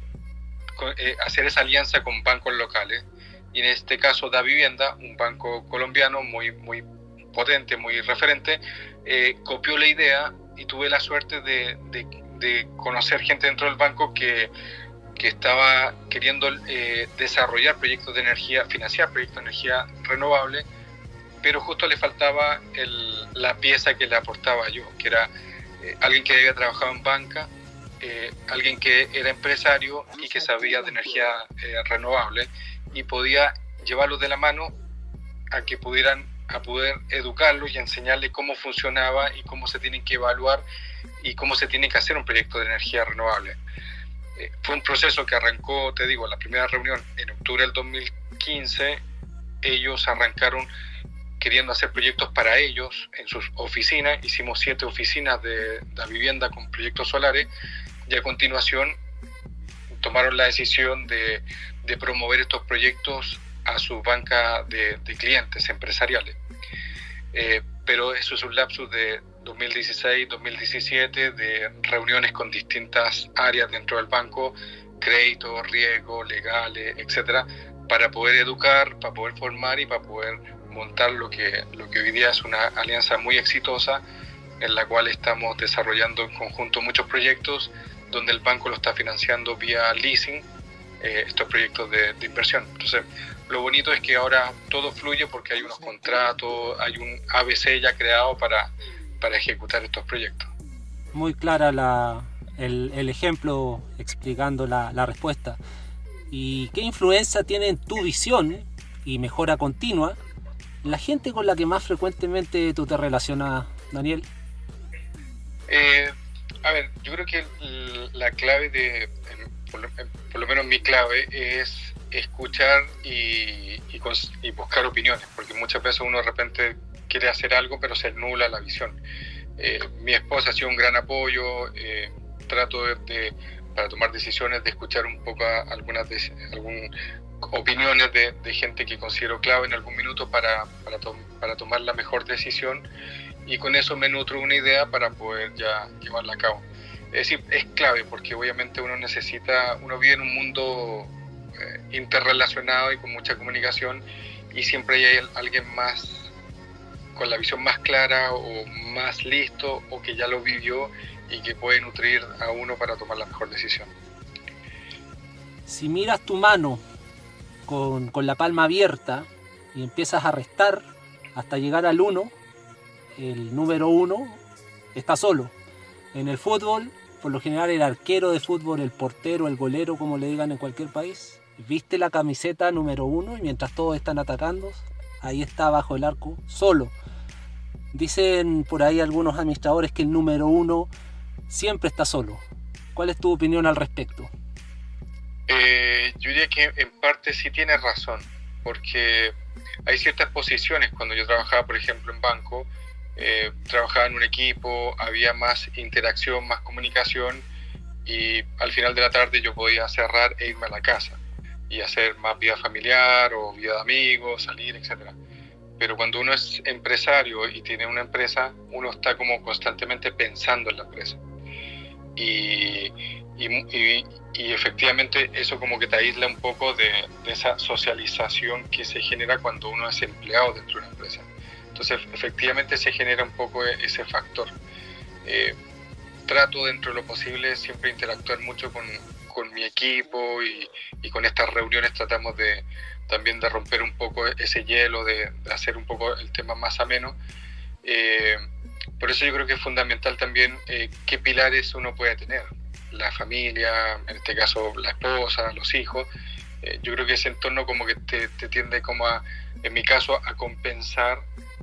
[SPEAKER 3] eh, hacer esa alianza con bancos locales. Y en este caso Da Vivienda, un banco colombiano muy, muy potente, muy referente, eh, copió la idea, y tuve la suerte de, de, de conocer gente dentro del banco que, que estaba queriendo eh, desarrollar proyectos de energía, financiar proyectos de energía renovable, pero justo le faltaba el, la pieza que le aportaba yo, que era eh, alguien que había trabajado en banca, eh, alguien que era empresario y que sabía de energía eh, renovable, y podía llevarlos de la mano a que pudieran a poder educarlos y enseñarles cómo funcionaba y cómo se tienen que evaluar y cómo se tiene que hacer un proyecto de energía renovable. Eh, fue un proceso que arrancó, te digo, la primera reunión en octubre del dos mil quince. Ellos arrancaron queriendo hacer proyectos para ellos en sus oficinas. Hicimos siete oficinas de, de la vivienda con proyectos solares, y a continuación tomaron la decisión de, de promover estos proyectos a su banca de, de clientes empresariales. Eh, pero eso es un lapsus de dos mil dieciséis dos mil diecisiete, de reuniones con distintas áreas dentro del banco, crédito, riesgo, legales, etcétera, para poder educar, para poder formar y para poder montar lo que, lo que hoy día es una alianza muy exitosa, en la cual estamos desarrollando en conjunto muchos proyectos, donde el banco lo está financiando vía leasing, eh, estos proyectos de, de inversión. Entonces, lo bonito es que ahora todo fluye porque hay unos contratos, hay un A B C ya creado para, para ejecutar estos proyectos.
[SPEAKER 1] Muy clara la, el, el ejemplo explicando la, la respuesta. ¿Y qué influencia tiene en tu visión y mejora continua la gente con la que más frecuentemente tú te relacionas, Daniel?
[SPEAKER 3] Eh, a ver, yo creo que la clave de, por lo, por lo menos mi clave, es escuchar y, y, y buscar opiniones, porque muchas veces uno de repente quiere hacer algo pero se nubla la visión. Eh, mi esposa ha sido un gran apoyo, eh, trato de, de, para tomar decisiones, de escuchar un poco a, algunas de, algún, opiniones de, de gente que considero clave en algún minuto para, para, to, para tomar la mejor decisión, y con eso me nutro una idea para poder ya llevarla a cabo. Es decir, es clave porque obviamente uno necesita, uno vive en un mundo eh, interrelacionado y con mucha comunicación, y siempre hay alguien más con la visión más clara o más listo o que ya lo vivió y que puede nutrir a uno para tomar la mejor decisión.
[SPEAKER 1] Si miras tu mano con, con la palma abierta y empiezas a restar hasta llegar al uno, el número uno está solo. En el fútbol, por lo general el arquero de fútbol, el portero, el golero, como le digan en cualquier país, viste la camiseta número uno y mientras todos están atacando, ahí está bajo el arco, solo. Dicen por ahí algunos administradores que el número uno siempre está solo. ¿Cuál es tu opinión al respecto?
[SPEAKER 3] Eh, yo diría que en parte sí tienes razón, porque hay ciertas posiciones. Cuando yo trabajaba, por ejemplo, en banco, eh, trabajaba en un equipo, había más interacción, más comunicación, y al final de la tarde yo podía cerrar e irme a la casa y hacer más vida familiar o vida de amigos, salir, etcétera. Pero cuando uno es empresario y tiene una empresa, uno está como constantemente pensando en la empresa. Y, y, y, y efectivamente eso como que te aísla un poco de, de esa socialización que se genera cuando uno es empleado dentro de una empresa. Entonces efectivamente se genera un poco ese factor. Eh, trato dentro de lo posible siempre interactuar mucho con, con mi equipo y, y con estas reuniones tratamos de también de romper un poco ese hielo, de, de hacer un poco el tema más ameno. Eh, por eso yo creo que es fundamental también eh, qué pilares uno puede tener. La familia, en este caso la esposa, los hijos. Eh, yo creo que ese entorno como que te, te tiende como a, en mi caso, a compensar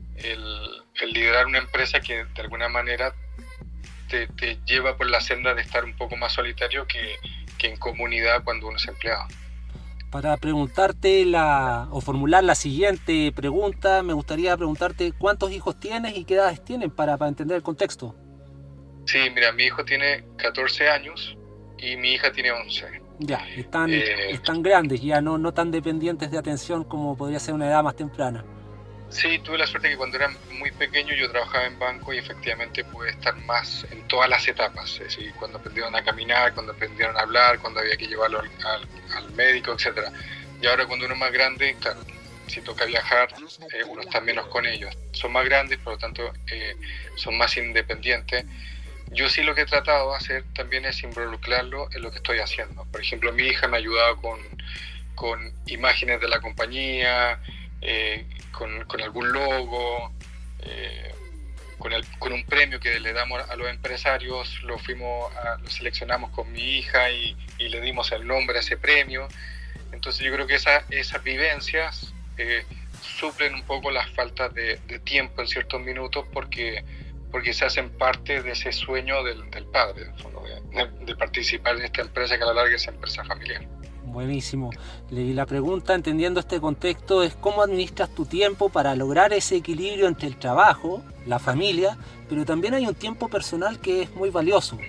[SPEAKER 3] el, el liderar una empresa que de alguna manera te, te lleva por la senda de estar un poco más solitario que, que en comunidad cuando uno es empleado.
[SPEAKER 1] Para preguntarte la, o formular la siguiente pregunta, me gustaría preguntarte cuántos hijos tienes y qué edades tienen para, para entender el contexto.
[SPEAKER 3] Sí, mira, mi hijo tiene catorce años y mi hija tiene once.
[SPEAKER 1] Ya, están,
[SPEAKER 3] eh,
[SPEAKER 1] están grandes, ya no, no tan dependientes de atención como podría ser una edad más temprana.
[SPEAKER 3] Sí, tuve la suerte que cuando era muy pequeño yo trabajaba en banco y efectivamente pude estar más en todas las etapas, es decir, cuando aprendieron a caminar, cuando aprendieron a hablar, cuando había que llevarlo al, al, al médico, etcétera. Y ahora cuando uno es más grande, claro, si toca viajar, eh, uno está menos con ellos. Son más grandes, por lo tanto eh, son más independientes. Yo sí lo que he tratado de hacer también es involucrarlo en lo que estoy haciendo. Por ejemplo, mi hija me ha ayudado con, con imágenes de la compañía, eh, con, con algún logo, eh, con, el, con un premio que le damos a los empresarios, lo fuimos a, lo seleccionamos con mi hija y, y le dimos el nombre a ese premio. Entonces yo creo que esa, esas vivencias eh, suplen un poco las faltas de, de tiempo en ciertos minutos porque, porque se hacen parte de ese sueño del, del padre, en el fondo, de, de participar en esta empresa que a la larga es empresa familiar.
[SPEAKER 1] Buenísimo. Y la pregunta, entendiendo este contexto, es cómo administras tu tiempo para lograr ese equilibrio entre el trabajo, la familia, pero también hay un tiempo personal que es muy valioso.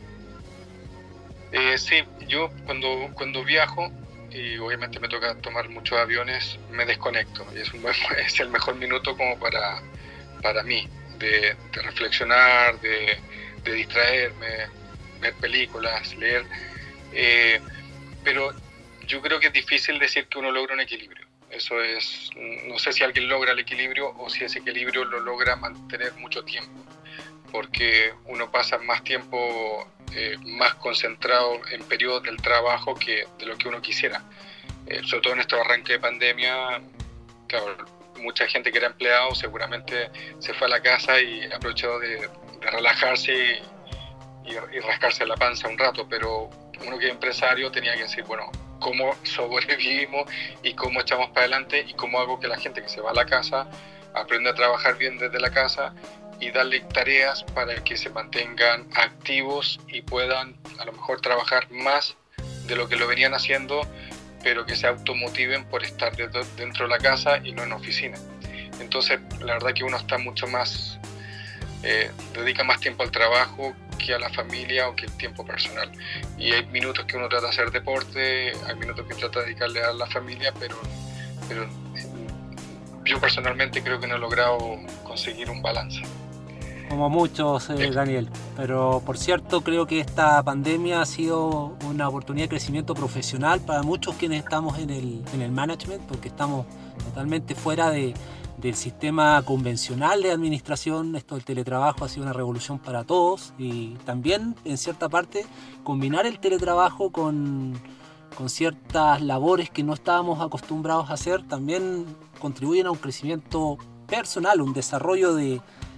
[SPEAKER 3] Eh, sí, yo cuando, cuando viajo, y obviamente me toca tomar muchos aviones, me desconecto. Y es, un buen, es el mejor minuto como para, para mí, de, de reflexionar, de, de distraerme, ver películas, leer. Eh, pero yo creo que es difícil decir que uno logra un equilibrio. Eso es, no sé si alguien logra el equilibrio o si ese equilibrio lo logra mantener mucho tiempo, porque uno pasa más tiempo eh, más concentrado en periodos del trabajo que de lo que uno quisiera. Eh, sobre todo en estos arranques de pandemia, claro, mucha gente que era empleado seguramente se fue a la casa y aprovechó de, de relajarse y, y, y rascarse la panza un rato, pero uno que es empresario tenía que decir, bueno, cómo sobrevivimos y cómo echamos para adelante y cómo hago que la gente que se va a la casa aprenda a trabajar bien desde la casa y darle tareas para que se mantengan activos y puedan a lo mejor trabajar más de lo que lo venían haciendo, pero que se automotiven por estar dentro de la casa y no en oficina. Entonces, la verdad que uno está mucho más, eh, dedica más tiempo al trabajo que a la familia o que el tiempo personal. Y hay minutos que uno trata de hacer deporte, hay minutos que trata de dedicarle a la familia, pero, pero yo personalmente creo que no he logrado conseguir un balance.
[SPEAKER 1] Como muchos, eh, Daniel. Pero por cierto, creo que esta pandemia ha sido una oportunidad de crecimiento profesional para muchos quienes estamos en el, en el management, porque estamos totalmente fuera de, del sistema convencional de administración. Esto del teletrabajo ha sido una revolución para todos y también, en cierta parte, combinar el teletrabajo con, con ciertas labores que no estábamos acostumbrados a hacer también contribuyen a un crecimiento personal, un desarrollo de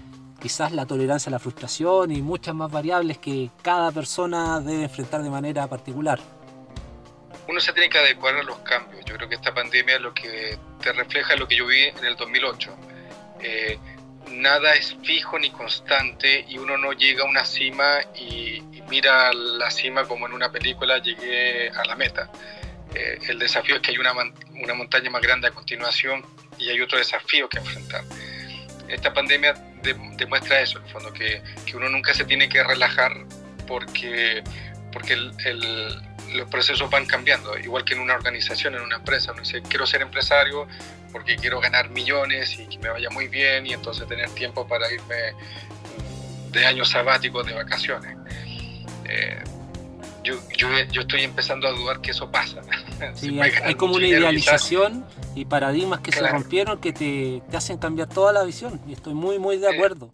[SPEAKER 1] quizás la tolerancia a la frustración y muchas más variables que cada persona debe enfrentar de manera particular.
[SPEAKER 3] Uno se tiene que adecuar a los cambios. Yo creo que esta pandemia lo que te refleja lo que yo vi en el dos mil ocho. Eh, nada es fijo ni constante y uno no llega a una cima y, y mira la cima como en una película, llegué a la meta. Eh, el desafío es que hay una, una montaña más grande a continuación y hay otro desafío que enfrentar. Esta pandemia de, demuestra eso, en el fondo, que, que uno nunca se tiene que relajar porque, porque el, el, los procesos van cambiando, igual que en una organización, en una empresa. Uno dice, quiero ser empresario porque quiero ganar millones y que me vaya muy bien y entonces tener tiempo para irme de años sabáticos, de vacaciones. Eh, yo, yo, yo estoy empezando a dudar que eso pasa.
[SPEAKER 1] Sí, hay, hay como una idealización y paradigmas que claro. se rompieron que te, te hacen cambiar toda la visión y estoy muy, muy de acuerdo.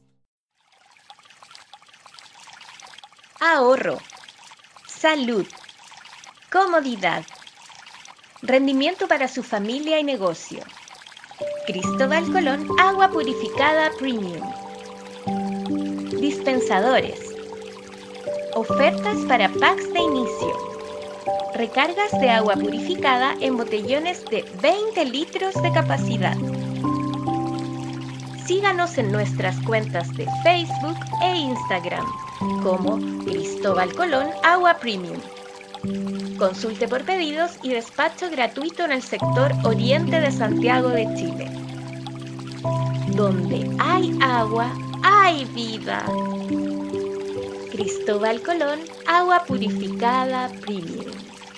[SPEAKER 4] Ahorro, salud, comodidad, rendimiento para su familia y negocio. Cristóbal Colón, agua purificada premium. Dispensadores. Ofertas para packs de inicio. Recargas de agua purificada en botellones de veinte litros de capacidad. Síganos en nuestras cuentas de Facebook e Instagram como Cristóbal Colón Agua Premium. Consulte por pedidos y despacho gratuito en el sector oriente de Santiago de Chile. Donde hay agua, hay vida. Cristóbal Colón, agua purificada premium.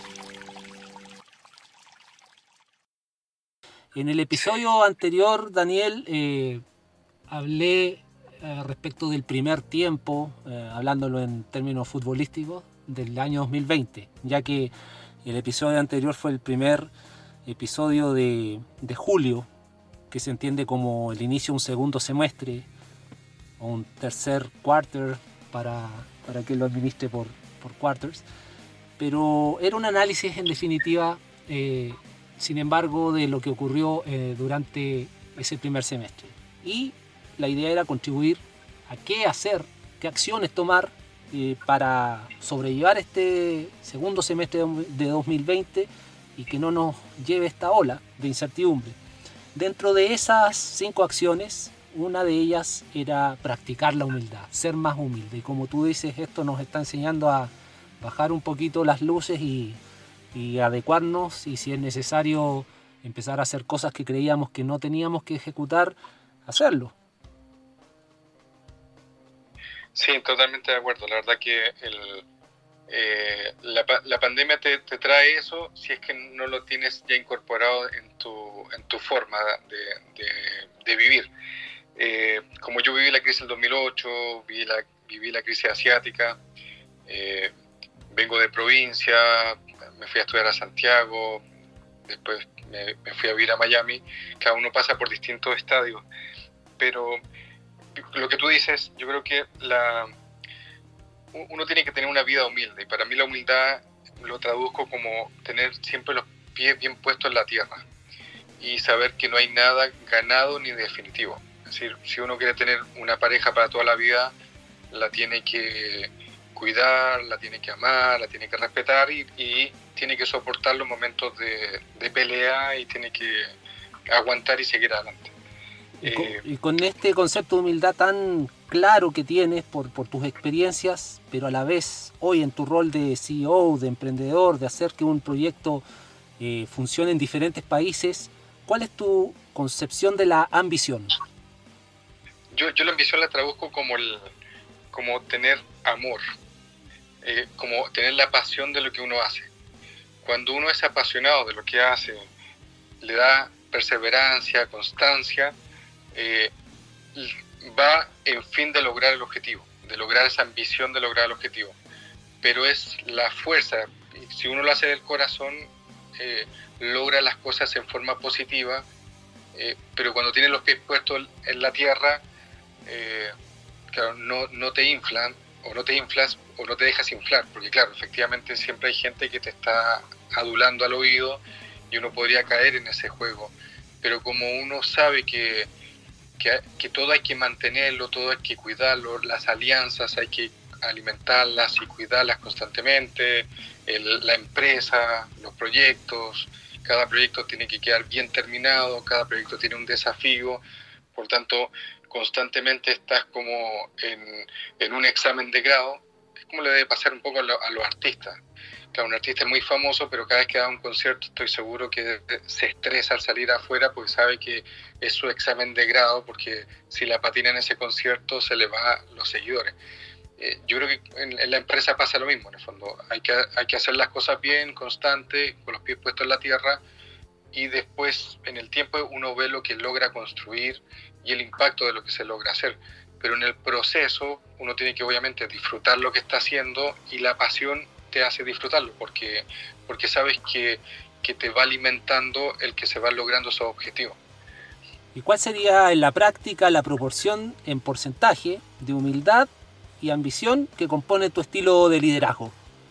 [SPEAKER 1] En el episodio anterior, Daniel, eh, hablé eh, respecto del primer tiempo, eh, hablándolo en términos futbolísticos, del año dos mil veinte, ya que el episodio anterior fue el primer episodio de, de julio, que se entiende como el inicio de un segundo semestre o un tercer quarter para, para que lo administre por, por quarters, pero era un análisis en definitiva, eh, sin embargo, de lo que ocurrió eh, durante ese primer semestre, y la idea era contribuir a qué hacer, qué acciones tomar Eh, para sobrellevar este segundo semestre de dos mil veinte y que no nos lleve esta ola de incertidumbre. Dentro de esas cinco acciones, una de ellas era practicar la humildad, ser más humilde. Y como tú dices, esto nos está enseñando a bajar un poquito las luces y, y adecuarnos, y si es necesario empezar a hacer cosas que creíamos que no teníamos que ejecutar, hacerlo.
[SPEAKER 3] Sí, totalmente de acuerdo. La verdad que el, eh, la, la pandemia te, te trae eso si es que no lo tienes ya incorporado en tu, en tu forma de, de, de vivir. Eh, como yo viví la crisis del dos mil ocho, viví la, viví la crisis asiática, eh, vengo de provincia, me fui a estudiar a Santiago, después me, me fui a vivir a Miami. Cada uno pasa por distintos estadios, pero lo que tú dices, yo creo que la, uno tiene que tener una vida humilde, y para mí la humildad lo traduzco como tener siempre los pies bien puestos en la tierra y saber que no hay nada ganado ni definitivo. Es decir, si uno quiere tener una pareja para toda la vida, la tiene que cuidar, la tiene que amar, la tiene que respetar y, y tiene que soportar los momentos de, de pelea y tiene que aguantar y seguir adelante.
[SPEAKER 1] Y con, y con este concepto de humildad tan claro que tienes por, por tus experiencias, pero a la vez hoy en tu rol de C E O, de emprendedor, de hacer que un proyecto eh, funcione en diferentes países, ¿cuál es tu concepción de la ambición?
[SPEAKER 3] Yo, yo la ambición la traduzco como, el, como tener amor, eh, como tener la pasión de lo que uno hace. Cuando uno es apasionado de lo que hace, le da perseverancia, constancia, Eh, va en fin de lograr el objetivo, de lograr esa ambición de lograr el objetivo, pero es la fuerza. Si uno lo hace del corazón, eh, logra las cosas en forma positiva, eh, pero cuando tienes los pies puestos en la tierra, eh, claro, no, no te inflan o no te inflas o no te dejas inflar, porque claro, efectivamente siempre hay gente que te está adulando al oído y uno podría caer en ese juego, pero como uno sabe que que, que todo hay que mantenerlo, todo hay que cuidarlo, las alianzas hay que alimentarlas y cuidarlas constantemente, el, la empresa, los proyectos, cada proyecto tiene que quedar bien terminado, cada proyecto tiene un desafío, por tanto, constantemente estás como en, en un examen de grado. Es como le debe pasar un poco a, lo, a los artistas. Claro, un artista es muy famoso, pero cada vez que da un concierto estoy seguro que se estresa al salir afuera porque sabe que es su examen de grado, porque si la patina en ese concierto se le va a los seguidores. Eh, yo creo que en, en la empresa pasa lo mismo, en el fondo. Hay que, hay que hacer las cosas bien, constante, con los pies puestos en la tierra, y después en el tiempo uno ve lo que logra construir y el impacto de lo que se logra hacer. Pero en el proceso uno tiene que obviamente disfrutar lo que está haciendo, y la pasión te hace disfrutarlo porque, porque sabes que, que te va alimentando el que se van logrando esos objetivos.
[SPEAKER 1] ¿Y cuál sería en la práctica la proporción en porcentaje de humildad y ambición que compone tu estilo de liderazgo?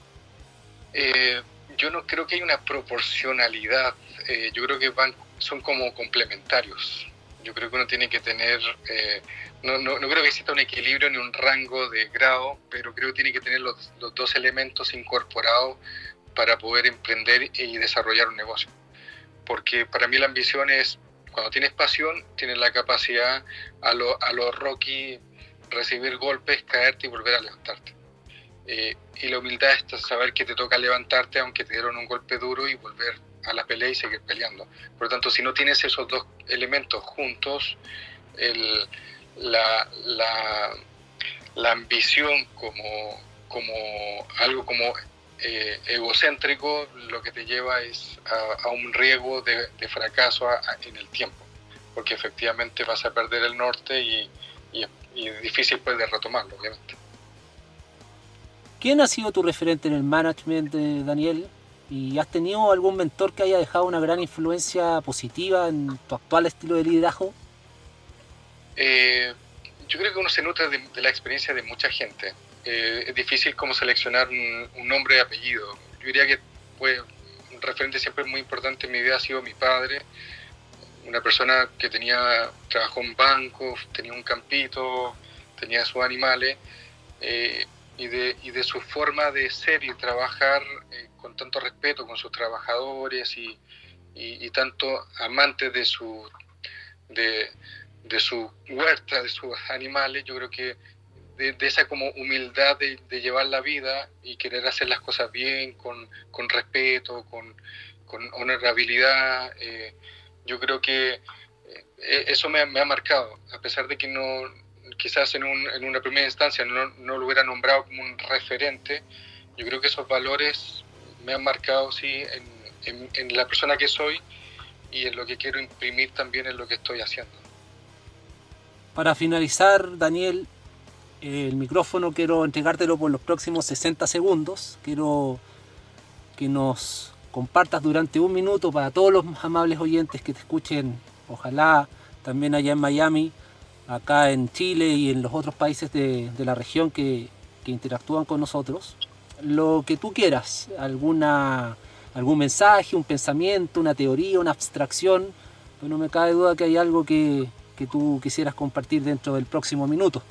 [SPEAKER 3] Eh, yo no creo que haya una proporcionalidad. Eh, yo creo que van, son como complementarios. Yo creo que uno tiene que tener, eh, no, no, no creo que exista un equilibrio ni un rango de grado, pero creo que tiene que tener los, los dos elementos incorporados para poder emprender y desarrollar un negocio. Porque para mí la ambición es, cuando tienes pasión, tienes la capacidad a lo, a lo Rocky, recibir golpes, caerte y volver a levantarte. Eh, y la humildad es saber que te toca levantarte aunque te dieron un golpe duro y volver a la pelea y seguir peleando. Por lo tanto, si no tienes esos dos elementos juntos, el, la, la, la ambición como, como algo como eh, egocéntrico, lo que te lleva es a, a un riesgo de, de fracaso a, a, en el tiempo, porque efectivamente vas a perder el norte y, y, y es difícil pues de retomarlo, obviamente.
[SPEAKER 1] ¿Quién ha sido tu referente en el management, Daniel? ¿Y has tenido algún mentor que haya dejado una gran influencia positiva en tu actual estilo de liderazgo?
[SPEAKER 3] Eh, yo creo que uno se nutre de, de la experiencia de mucha gente. Eh, es difícil como seleccionar un, un nombre y apellido. Yo diría que pues, un referente siempre muy importante en mi vida ha sido mi padre, una persona que tenía, trabajó en bancos, tenía un campito, tenía sus animales, eh, y, de, y de su forma de ser y trabajar eh, con tanto respeto con sus trabajadores y, y, y tanto amante de su, de, de su huerta, de sus animales. Yo creo que de, de esa como humildad de, de llevar la vida y querer hacer las cosas bien, con, con respeto, con, con honorabilidad, eh, yo creo que eh, eso me, me ha marcado, a pesar de que no, quizás en, un, en una primera instancia no, no lo hubiera nombrado como un referente. Yo creo que esos valores me han marcado, sí, en, en, en la persona que soy y en lo que quiero imprimir también en lo que estoy haciendo.
[SPEAKER 1] Para finalizar, Daniel, el micrófono quiero entregártelo por los próximos sesenta segundos. Quiero que nos compartas durante un minuto para todos los amables oyentes que te escuchen, ojalá también allá en Miami, acá en Chile y en los otros países de, de la región que, que interactúan con nosotros, lo que tú quieras, alguna, algún mensaje, un pensamiento, una teoría, una abstracción, pues no me cabe duda que hay algo que, que tú quisieras compartir dentro del próximo minuto.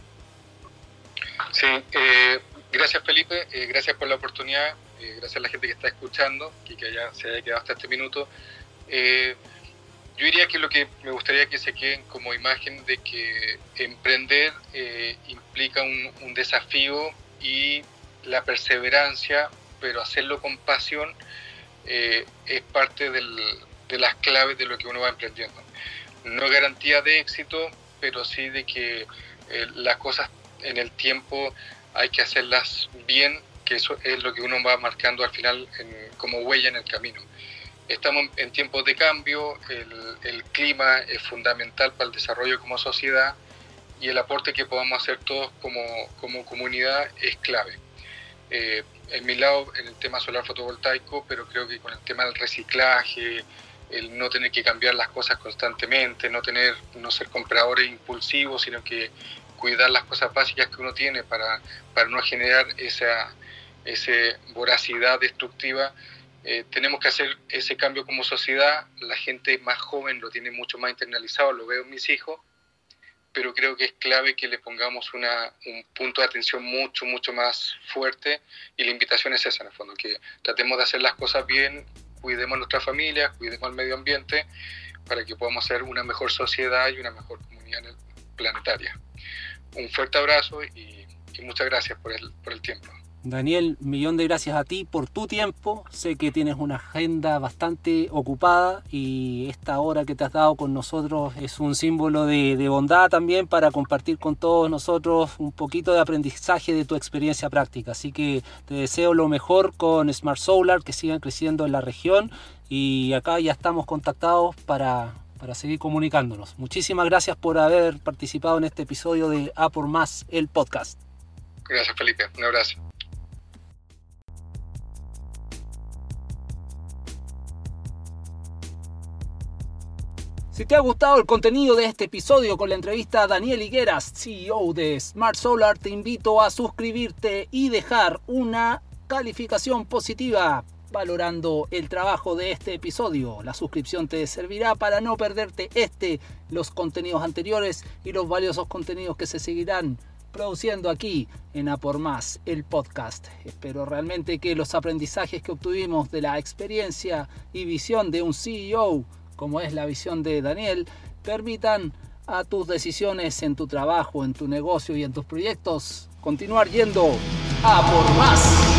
[SPEAKER 3] Sí, eh, gracias Felipe, eh, gracias por la oportunidad, eh, gracias a la gente que está escuchando y que haya, se haya quedado hasta este minuto. Eh, yo diría que lo que me gustaría que se queden como imagen de que emprender eh, implica un, un desafío y la perseverancia, pero hacerlo con pasión eh, es parte del, de las claves de lo que uno va emprendiendo. No es garantía de éxito, pero sí de que eh, las cosas en el tiempo hay que hacerlas bien, que eso es lo que uno va marcando al final en, como huella en el camino. Estamos en tiempos de cambio, el, el clima es fundamental para el desarrollo como sociedad y el aporte que podamos hacer todos como, como comunidad es clave. Eh, en mi lado, en el tema solar fotovoltaico, pero creo que con el tema del reciclaje, el no tener que cambiar las cosas constantemente, no, tener, no ser compradores impulsivos, sino que cuidar las cosas básicas que uno tiene para, para no generar esa, esa voracidad destructiva. Eh, tenemos que hacer ese cambio como sociedad. La gente más joven lo tiene mucho más internalizado, lo veo en mis hijos, pero creo que es clave que le pongamos una, un punto de atención mucho, mucho más fuerte, y la invitación es esa en el fondo, que tratemos de hacer las cosas bien, cuidemos a nuestra familia, cuidemos al medio ambiente, para que podamos ser una mejor sociedad y una mejor comunidad planetaria. Un fuerte abrazo y, y muchas gracias por el, por el tiempo.
[SPEAKER 1] Daniel, millón de gracias a ti por tu tiempo. Sé que tienes una agenda bastante ocupada y esta hora que te has dado con nosotros es un símbolo de, de bondad también para compartir con todos nosotros un poquito de aprendizaje de tu experiencia práctica. Así que te deseo lo mejor con Smart Solar, que sigan creciendo en la región, y acá ya estamos contactados para, para seguir comunicándonos. Muchísimas gracias por haber participado en este episodio de A por Más, el podcast.
[SPEAKER 3] Gracias, Felipe. Un abrazo.
[SPEAKER 1] Si te ha gustado el contenido de este episodio con la entrevista a Daniel Higueras, C E O de Smart Solar, te invito a suscribirte y dejar una calificación positiva valorando el trabajo de este episodio. La suscripción te servirá para no perderte este, los contenidos anteriores y los valiosos contenidos que se seguirán produciendo aquí en A por Más, el podcast. Espero realmente que los aprendizajes que obtuvimos de la experiencia y visión de un C E O, como es la visión de Daniel, permitan a tus decisiones en tu trabajo, en tu negocio y en tus proyectos continuar yendo a por más.